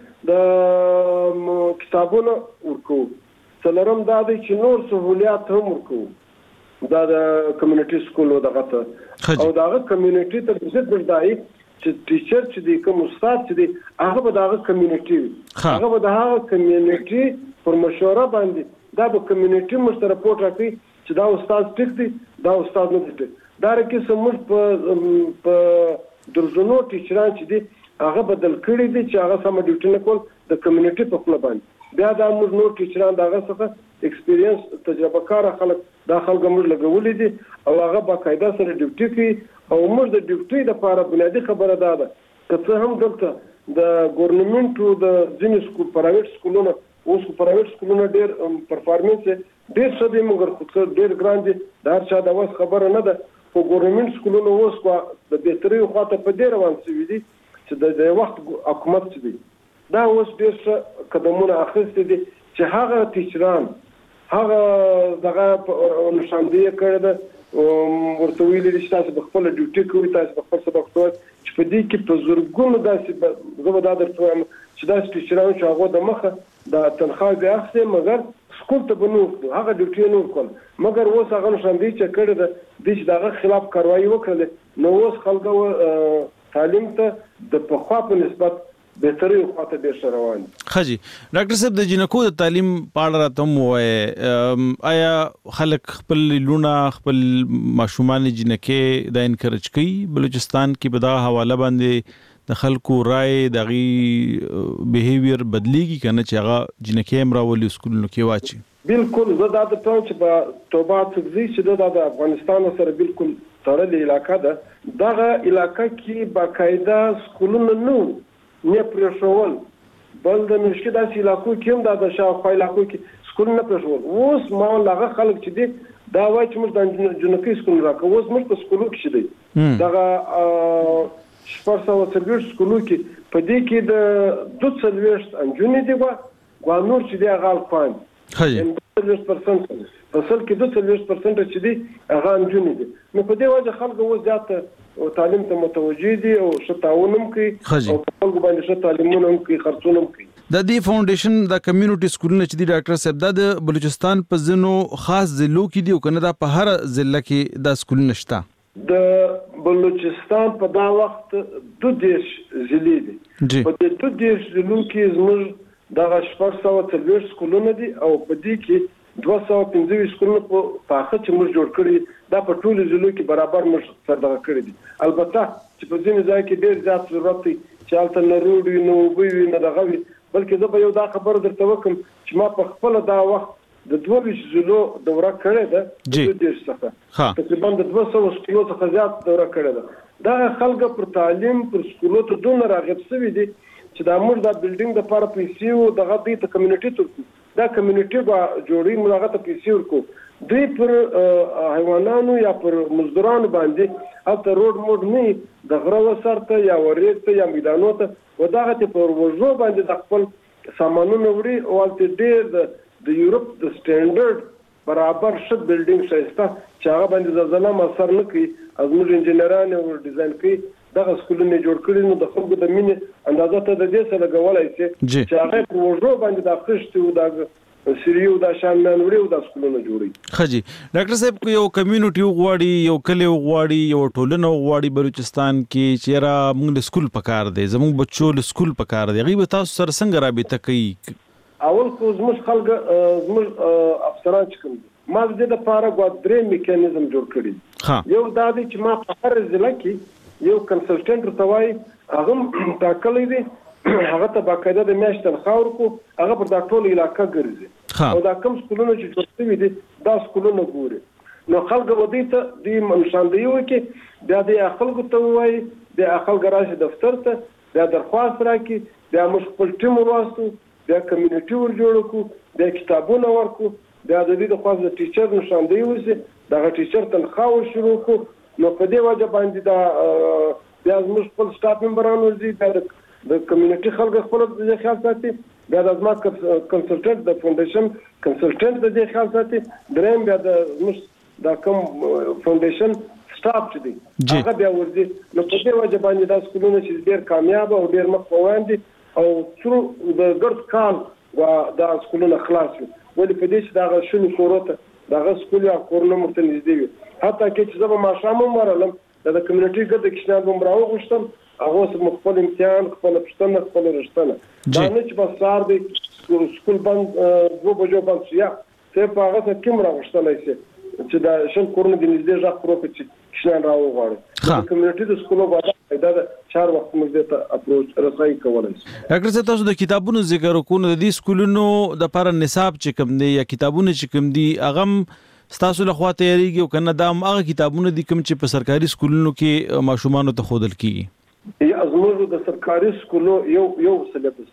د کتابونو ورکو څلورم دا چې نور سہولیات هم ورکو دا د کمیونټي سکول دغه ته او داغه کمیونټي ته د څه بدای چې ټیچر چې دی کوم استاد چې دی هغه به دغه کمیونټي هغه به دغه کمیونټي پر مشوره باندې دا به کمیونټي مست رپورټ راکړي چې دا استاد ټیک دی دا استاد نه دی دا رکه سمج په په درزونو ټیچران چې دی هغه بدل کړی دی چې هغه سم ډیوټي نه کول د کمیونټي په خپل باندې بیا دا موږ نور ټیچران دغه څخه ایکسپیرینس تجربه کار خلک دا خلک موږ لګولې دي او هغه باقاعده سره ډیوټي کوي او موږ د ډیوټي لپاره بنیادی خبره ده ده که څه هم دلته د ګورنمنت او د ځینې سکول پرایویټ سکولونو اوس پرایویټ سکولونو ډېر پرفارمنس ډېر ښه دی مګر خو ډېر ګران دي د هر چا د وس خبره نه ده خو ګورنمنت سکولونو اوس کو د بهتري خواته په ډېر روان شوي دي چې د وخت حکومت چې دی دا اوس ډېر ښه قدمونه اخیستي دي چې هغه ټیچران هغه دغه نشاندهي کړې ده ورته ویلي دي چې تاسو په خپله ډیوټي کوئ تاسو په خپل سبق کوئ چې په دې کې په زرګونو داسې زه به دا درته وایم چې داسې ټیچران چې هغو د مخه د تنخواه بیا اخلي مګر سکول ته به نه ورتلو هغه ډیوټي نه ورکول مګر اوس هغه نشاندهي چې کړې ده دوی چې د هغه خلاف کاروایي وکړلې نو اوس خلکو تعلیم ته د پخوا په نسبت بهتري خواته ډېر ښه روان دي. ښه جي ډاکټر صاحب د جنکو د تعلیم په اړه راته هم ووایئ آیا خلک خپل لونه خپل ماشومان جنکې دا انکرج کوي بلوچستان کې په دغه حواله باندې د خلکو رای دغه بیهیویر بدلیږي کنه چې هغه جنکې هم راولي سکولونو کې واچي؟ بالکل زه دا درته وایم چې په توبه تکزي چې دا د افغانستان سره بالکل تړلې علاقه ده دغه علاقه کې باقاعده سکولونه نه نه پرېښول بل د مشکل داسې علاقو کې هم دا د شاوخوا علاقو کې سکولونه نه پرېښول اوس ما هغه خلک چې دي دا وایي چې موږ د جنکۍ سکول راکړو اوس موږ په سکولو کې چې دی دغه شپږ سوه څلوېښت سکولو کې په دې کې د دوه څلوېښت نجونې دي ګوا نور چې دی هغه الفان دوه څلوېښت پرسنټ په سل کې دوه څلوېښت پرسنټ چې دی هغه نجونې دي نو په دې وجه خلک اوس زیاته او تعلیم ته متوجه دي او ښه تعاون هم کوي او خلکو باندې ښه تعلیمونه هم کوي خرڅونه هم کوي. د دې فاونډیشن د کمیونټي سکولونه چې دی ډاکټر صاحب دا د بلوچستان په ځینو خاص ضلعو کې دی او کنه دا په هر ضلع کې دا سکولونه شته؟ د بلوچستان په دا وخت دوه دېرش ضلعې دي په دې دوه دېرش ضلعو کې زموږ دغه شپږ سوه څلوېښت سکولونه دي او په دې کې دوه سوه پنځه ویشت سکولونه په پاخه چې موږ جوړ کړي دا په ټولو ضلعو کې برابر موږ سره دغه کړي دي البته چې په ځینې ځای کې ډېر زیات ضرورت دی چې هلته نه روډ وي نه اوبه وي نه دغه وي بلکې زه به یو دا خبره درته وکړم چې ما په خپله دا وخت د دوه ویشت ضلعو دوره کړې ده د دوه دېرش څخه تقریبا د دوه سوه سکولو څخه زیات دوره کړې ده دغه خلک پر تعلیم پر سکولو ته دومره راغب شوي دي چې دا موږ دا بلډینګ دپاره پیسې و دغه دوی ته کمیونټي ته ورکړو دا کمیونټي به جوړوي موږ هغه ته پیسې ورکړو دوی پر حیوانانو یا پر مزدورانو باندې هلته روډ موډ نه د غره وسر ته یا ورېږ ته یا میدانو ته و دغه ته پر وژو باندې د خپل سامانونه وړي او هلته ډېر د یورپ د سټینډرډ برابر ښه بلډینګ ښایسته چې هغه باندې زلزله هم اثر نه کوي او زموږ انجینران یې ډیزاین کوي دغه سکولونه جوړ کړي نو د خلکو د مینې اندازه ته د دې سره لګولی شي چې هغه پر وژو باندې دا خښتې و دا سریو دا شاندان وړي دا سکولونه جوړي. ښه جي ډاکټر صاحب یو کمیونټي غواړي یو کلی غواړي یو ټولنه غواړي بلوچستان کې چې را موږ له سکول پکار دی زموږ بچو له سکول پکار دی هغوی به تاسو سره څنګه رابطه کوي؟ اول خو زموږ خلک زموږ افسران چې کوم دي ما د دې دپاره ګوا درې میکانیزم جوړ کړي یو دا دی چې ما په هر ضلع کې یو کنسلټنټ ورته وایي هغه هم ټاکلی دی هغه ته باقاعده د میاشتې تنخواه ورکړو هغه پر دا ټوله علاقه ګرځي او دا کوم سکولونه چې جوړ شوي دي دا سکولونه ګوري نو خلک به دوی ته دوی نشاندهي وکړي بیا د خلکو ته ووایي بیا خلک راشي دفتر ته بیا درخواست راکړي بیا موږ خپل ټیم ورواستو بیا کمیونټي ور جوړ کړو بیا کتابونه ورکړو بیا د دوی د خواست د ټیچر نشاندهي وشي دغه ټیچر تنخواه ور شروع کړو نو په دې وجه باندې دا بیا زموږ خپل سټاف ممبران ورځي بیا د کمیونټي خلک خپل د خیال ساتي بیا د زما کنسلټنټ د فاونډیشن کنسلټنټ د دې خیال ساتي دریم بیا د زموږ دا کوم فاونډیشن سټاف چې دی هغه بیا ورځي نو په دې وجه باندې دا سکولونه چې ډېر کامیاب او ډېر مخ په وړاندې او څرو د ګرد کال دا سکولونه خلاص وي ولې په دې چې دغه شلو کورو ته دغه سکول یا کورونه ورته نږدې وي حتی کې چې زه به ماښام هم ورغلم د کمیونټي ګرد کشنیان به م راوغوښتم هغه اوس خپل امتحان خپله پوښتنه خپله رښتنه دا نه چې بس سهار دی سکول بند دوه بجو بند شي یا ته په هغه څه کوم راغوښتلی شي چې دا شل کورونه د نږدې غږ پرو کړي چې کشنیان راوغواړي د کمیونټي د سکولو باندې دا د چار وخت موږ دې ته اپروچ رسایي کولی شي. ډاکټر صاحب تاسو د کتابونو ذکر وکړو د دې سکولونو دپاره نصاب چې کوم دی یا کتابونه چې کوم دي هغه ستاسو لخوا تیاریږي او کنه دا هغه کتابونه دي کوم چې په سرکاري سکولونو کې ماشومانو ته ښودل کیږي؟ یا زموږ د سرکاري سکولو یو یو سلیبس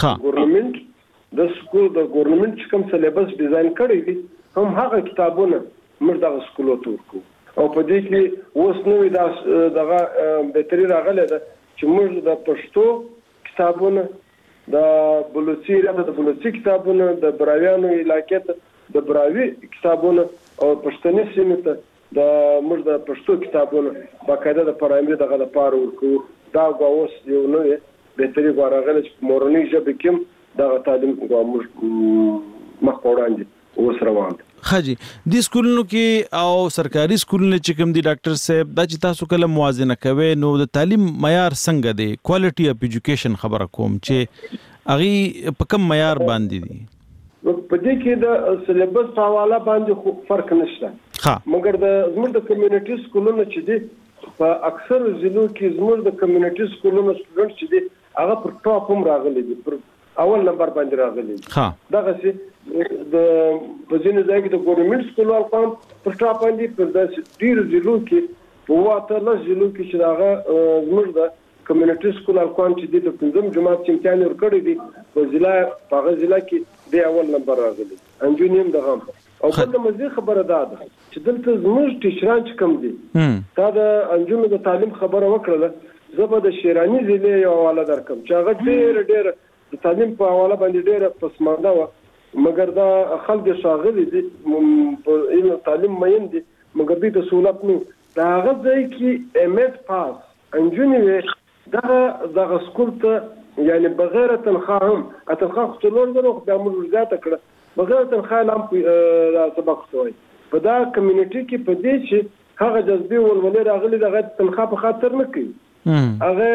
ګورنمنټ د سکول د ګورنمنټ چې کوم سلیبس ډیزاین کړی دی هم هغه کتابونه موږ دغه سکولو ته ورکوو او په دې کې اوس نوې دغه بهتري راغلی ده چې موږ د پښتو کتابونه د بلوچي راته د بلوچي کتابونه د براویانو علاقې ته د براوي کتابونه او پښتني سیمې ته د موږ د پښتو کتابونه باقاعده د پرایمري دغه لپاره ورکو. دا اوس یو نوې بهتري غواړغله چې مورنۍ ژبه کې دغه تعلیم موږ مخ وړاندې اوس روان دي. خاجي د سکولونو کې او سرکاري سکولونو چې کوم دي ډاکټر صاحب دا چې تاسو کله موازنه کوي نو د تعلیم معیار څنګه دی؟ کوالټي اف ایجوکیشن خبره کوم چې هغه په کوم معیار باندې دي؟ په دې کې د سلیبس په حواله باندې فرق نشته. ها مګر د زموږ د کمیونټي سکولونو چې دي په اکثر ضلعو کې زموږ د کمیونټي سکولونو سټوډنټ چې دي هغه پر ټاپ هم راغلي دي، پر اول نمبر باندې راغلي دي. ها دغه سي د په ځینې ځای کې د ګورنمنت سکول القام پر ټاپ باندې پر داسې ډیر ضلعو کې په واته له ضلعو کې چې هغه زموږ د کمیونټي سکول القام چې دي د پنځم جماعت چې امتحان ورکړی دي په ضلع په هغه ضلع کې د اول نمبر راغلي انجونیم دغه او بل مزه خبره ده چې دلته زموږ ټیچران چې کم دي دا د انجونو د تعلیم خبره وکړه زه به د شیرانی ضلع یو حواله درکم چې هغه ډېر ډېر د تعلیم په حواله باندې ډېر پسمانده و، مګر دا خلک شاغلي دي په تعلیم مین دي مګر دوی ته سہولت نه دا هغه ځای کې ایم ایډ پاس انجونی دغه دغه سکول ته یعنی بغیر تنخواه هم تنخواه څلور زره خو بیا موږ زیاته کړه بغیر تنخواه هم سبق شوی په دا کمیونټي کې په دې چې هغه جذبي ولولې راغلي دغه تنخواه په خاطر نه کوي، هغه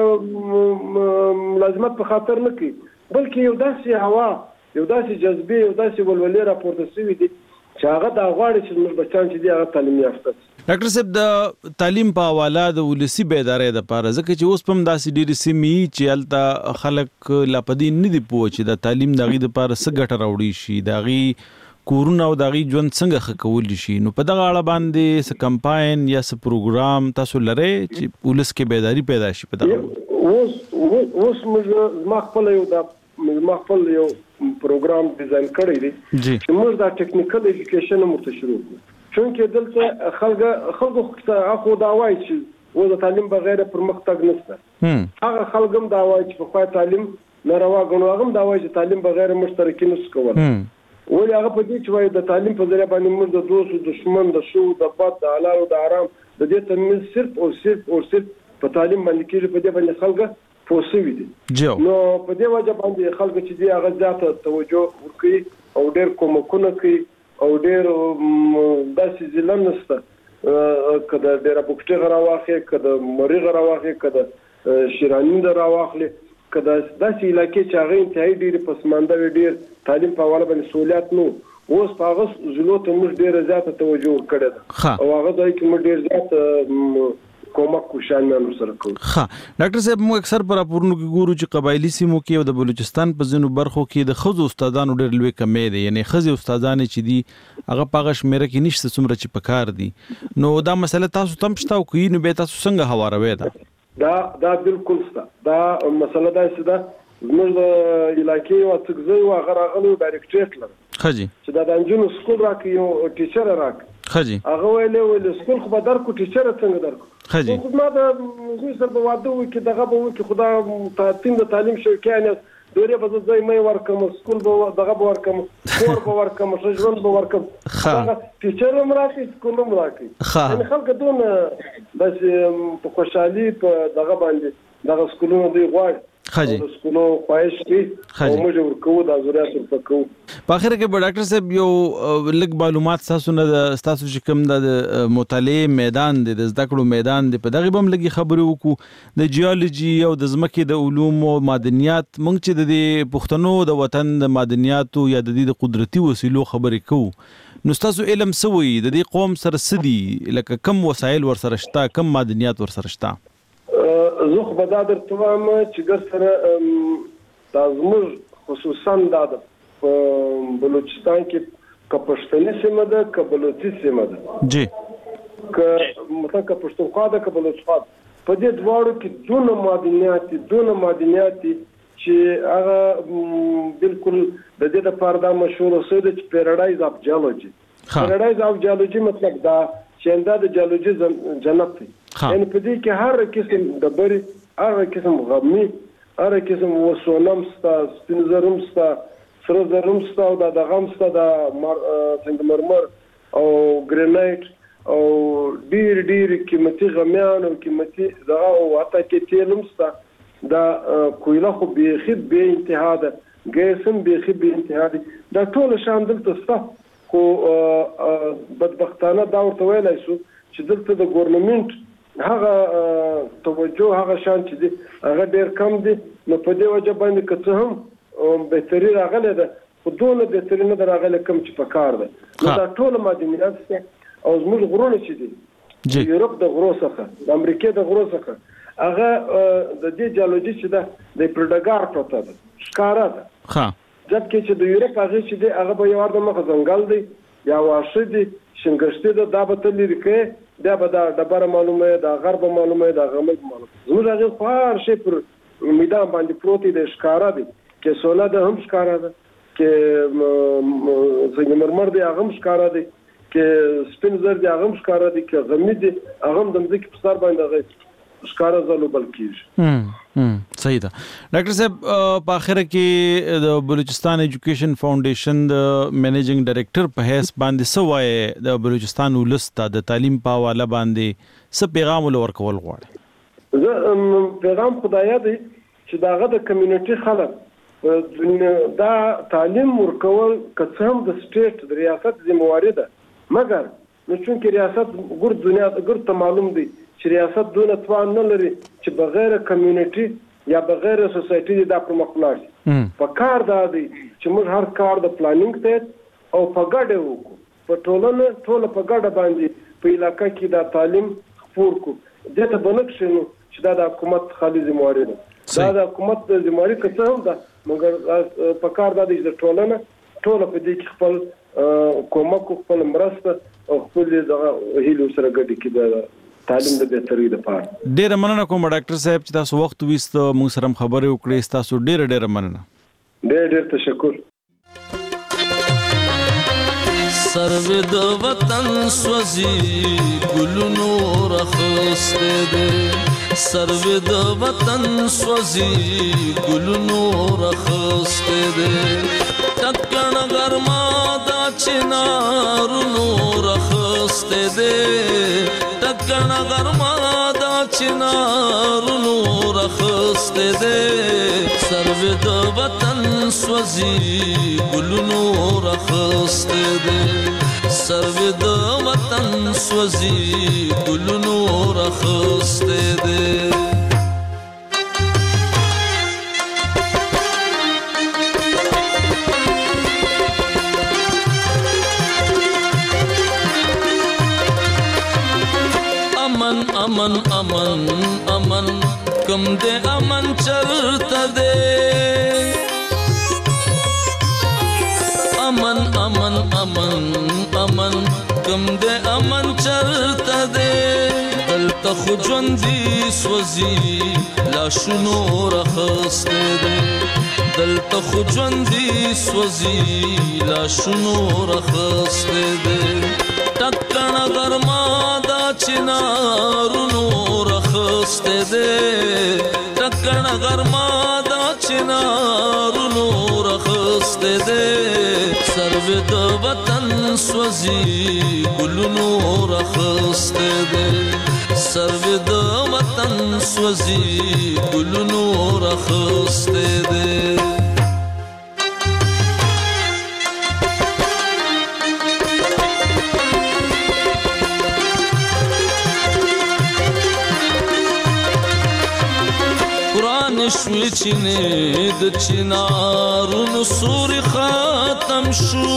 د ملازمت په خاطر نه کوي، بلکې یو داسې هوا یو داسې جذبي یو داسې ولولې راپورته شوي دي چې هغه دا غواړي چې موږ بچان چې دي هغه تعلیم یافته شي. ډاکټر صاحب د تعلیم په حواله د ولسی بیدارۍ لپاره ځکه چې اوس په داسې ډېرې سیمې چې هلته خلک لا پدې نه دي پوه چې د تعلیم د غي لپاره څه ګټه راوړي شي، د غي کورونه او د غي ژوند څنګه ښه کولی شي، نو په دغه اړه باندې څه کمپاین یا څه پروګرام تاسو لرئ چې ولس کې بیداری پیدا شي په دغه؟ اوس اوس موږ ما خپل یو د ما خپل یو پروګرام ډیزاین کړی دی چې موږ د ټیکنیکل ایجوکیشن مرته شروع کړو، چونکه دلته خلک خلکو خو دا وایي چې و د تعلیم بغیر پرمختګ نشته، هغه خلک هم دا وایي چې په تعلیم ناروا ګڼو، هغه هم دا وایي چې تعلیم بغیر مشترکین نشي کولای، ولې هغه په دې چې وایي د تعلیم په ذریعہ باندې موږ د دوست او دشمن د شو د بد د حلال او د حرام د دې تمیز صرف او صرف او صرف په تعلیم باندې کېږي، په دې باندې خلک پوسوي دي. نو په دې وجه باندې خلک چې دی هغه زیاته توجه ورکوي او ډېر کومکونه کوي او ډېر داسې ځلم نشته کده ډېر بوکټي غراواخه کده مری غراواخه کده شیرانی دراواخله کده داسې علاقې چې هغه انتهایی ډېر پسمانده وي، ډېر تعلیم په حواله باندې سہولت نو اوس په هغه ضلعو ته موږ ډېر زیاته توجه ورکړې ده او هغه ځای کې موږ ډېر زیات کومک کوشانانو سره کوي. ها ډاکټر صاحب موږ اکثر پر راپورونو کې ګورو چې قبایلی سیمو کې او د بلوچستان په ځینو برخو کې د خزو استادانو ډېر لوی کمې دي، یعنی خزي استادان چې دي هغه پاغه شمیره کې نشته څومره چې پکار دي، نو دا مسله تاسو تم شته او کوي نو به تاسو څنګه هواروي ده؟ دا دا بالکل ستا دا مسله دا چې دا زموږ د علاقې او تګزي او غراغلو ډایرکټریټ لري خجی چې دا د انجونو سکول راکې یو ټیچر راکې خجی هغه ویلې ویلې سکول خو به درکو ټیچر څنګه درکو خجی خو ما دا زوی سره په واده و کې دغه به و کې خدا تعلیم د تعلیم شوکیانه دوی به ځای مې ورکم سکول به دغه به ورکم کور به ورکم ژوند به ورکم هغه ټیچر هم راکې سکول هم راکې یعنی خلک دون بس په خوشحالي په دغه باندې دغه سکولونو دی غواړي خاجي سکولو خواهش کی او موږ ورکو د ضرورت ورکو. په اخر کې به ډاکټر صاحب یو لږ معلومات تاسو نه تاسو چې کوم د مطالعه میدان دی د زده کړو میدان دی په دغه بم لګي خبرې وکړو د جیولوژي او د ځمکې د علوم او معدنیات موږ چې د پښتنو د وطن د معدنیاتو یا د دې د قدرتي وسیلو خبرې کوو، نو تاسو علم سوي د دې قوم سره سدي لکه کم وسایل ورسره شته کم معدنیات ورسره شته؟ زه خو به دا درته وایم چې ګر سره دا زموږ خصوصا دا د بلوچستان کې که پښتني سیمه ده که بلوچي سیمه ده جی که مثلا که پښتونخوا ده که بلوچخوا په دې دواړو کې دونه معدنیات دي دونه معدنیات دي چې هغه بالکل د دې لپاره دا مشهور شوی دی چې پیراډایز اف جیولوجي پیراډایز اف جیولوجي مطلب دا چې دا د جیولوجي جنت دی، یعنی په دې کې هر قسم د بری هغه قسم غمی هغه قسم وسونم ستا سپین زرم ستا سره زرم ستا او د غم ستا د څنګه مرمر او ګرینایټ او ډیر ډیر قیمتي غمیان او قیمتي دغه او اته کې تیلم ستا دا کویله خو بیخي به انتها ده ګیسم بیخي به انتها دي دا ټول شان دلته ستا خو بدبختانه دا ورته ویلای شو چې دلته د ګورنمنت هغه توجه هغه شان چې دي هغه ډیر کم دي نو په دې وجه باندې که څه هم بهتري راغلی ده خو دونه بهتري نه ده راغلی کم چې په کار ده نو دا ټول معدنیات شته او زموږ غرونه چې دي د یورپ د غرو څخه د امریکې د غرو څخه هغه د دې جیولوژي چې ده د پرډګار پروته ده ښکاره ده ځکه چې د یورپ هغه چې دی هغه به یو ور د مخه ځنګل دی یا واښه دي شنګشتي ده دا به تل لري کې دا به دا ډبره معلومه دا غرب معلومه دا غمد معلومه زموږ هغه خو هر شي پر میدان باندې پروت دی ښکاره دی کې سونا ده هم ښکاره ده کې څنګه مرمر دی هغه هم ښکاره دی کې سپین زر دی هغه هم ښکاره دی کې غمی دی هغه هم د مځکې په سر باندې هغه ښکاره ځلو بل کېږي هم صحیح ده ډاکټر صاحب په اخر کې د بلوچستان ایجوکیشن فاونډیشن د منیجینګ ډایریکټر په هیڅ باندې سوای د بلوچستان ولسته د تعلیم په حواله باندې څه پیغام ورکول غواړي زه پیغام خدای دی چې داغه د کمیونټي خلک دا تعلیم ورکول که هم د سټیټ د ریاست ذمہواری ده مګر نو چونکه ریاست ګور دنیا ګور ته معلوم دی چې ریاست دونه توان نه لري چې بغیر کمیونټي یا بغیر سوسایټي دا پرمخ لاړ شي په کار دا دی چې موږ هر کار د پلانینګ ته او په ګډه وکړو په ټولنه ټول په ګډه باندې په علاقې کې دا تعلیم خپور کو دته بنکشنو چې دا د حکومت خالي ذمہواری ده دا د حکومت د ذمہواری کڅه هم ده مګر په کار دا دی چې ټولنه ټول په دې کې خپل کومک خپل مرسته او خپل د هیلو سره ګډه کې دا تعلیم د بهتري لپاره ډېر مننه کوم ډاکټر صاحب چې تاسو وخت وست موږ سره خبرې وکړې تاسو ډېر ډېر مننه ډېر ډېر تشکر سروي د وطن سوځي ګلونو رخصته دي سروي د وطن سوځي ګلونو رخصته دي ټکن ګرما دا چنارونو رخصته دي ټکن ګرما دا چنارونو رخصته دي سروي د وطن سوځي ګلونو رخصته دي سروي د وطن سوځي ګلونو رخصته دي امن امن امن امن کم دے امن چرتا دے امن امن امن امن کم دے امن چرتا دے دلتا خو ژوندي سوځي لاشونو رخصته دے دلتا خو ژوندي سوځي لاشونو رخصته دے ټکن ګرما دا چنارونو رخصته دے ټکن ګرما دا چنارونو رخصته دے سروي د وطن سوځي ګلونو رخصته دے سروي د وطن سوځي ګلونو رخصته دے شوی چینه د چنارونو سوري ختم شو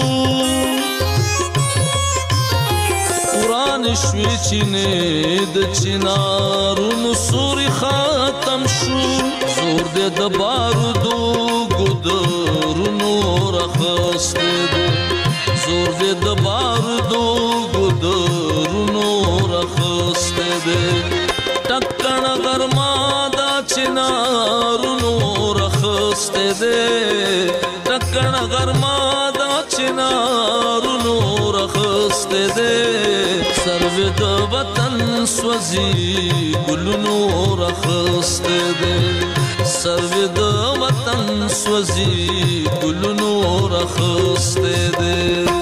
قران شوی چینه د چنارونو سوري ختم شو زور د بارودو ګدرونو رخصته دي زور د بارودو ګدرونو رخصته دي ټکن ګرما چنارونو رخصته دے ټکن ګرما دا چنارونو رخصته دے سروي د وطن سوځي ګلونو رخصته دې سروي د وطن سوزي ګلونو راخسته دې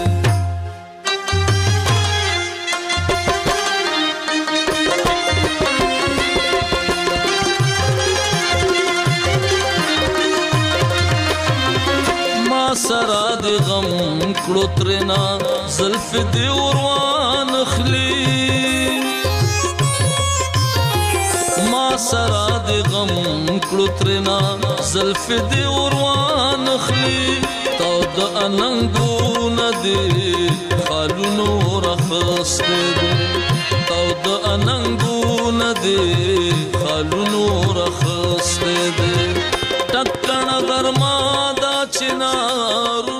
سرا دی غم کړو ترنا زلف دی وروان خلی ما سرا دی غم کړو ترنا زلف دی وروان خلی تو د اننګو ندی خالونو رخصته دی تو د اننګو ندی خالونو رخصته دی ټکن غرما چنارو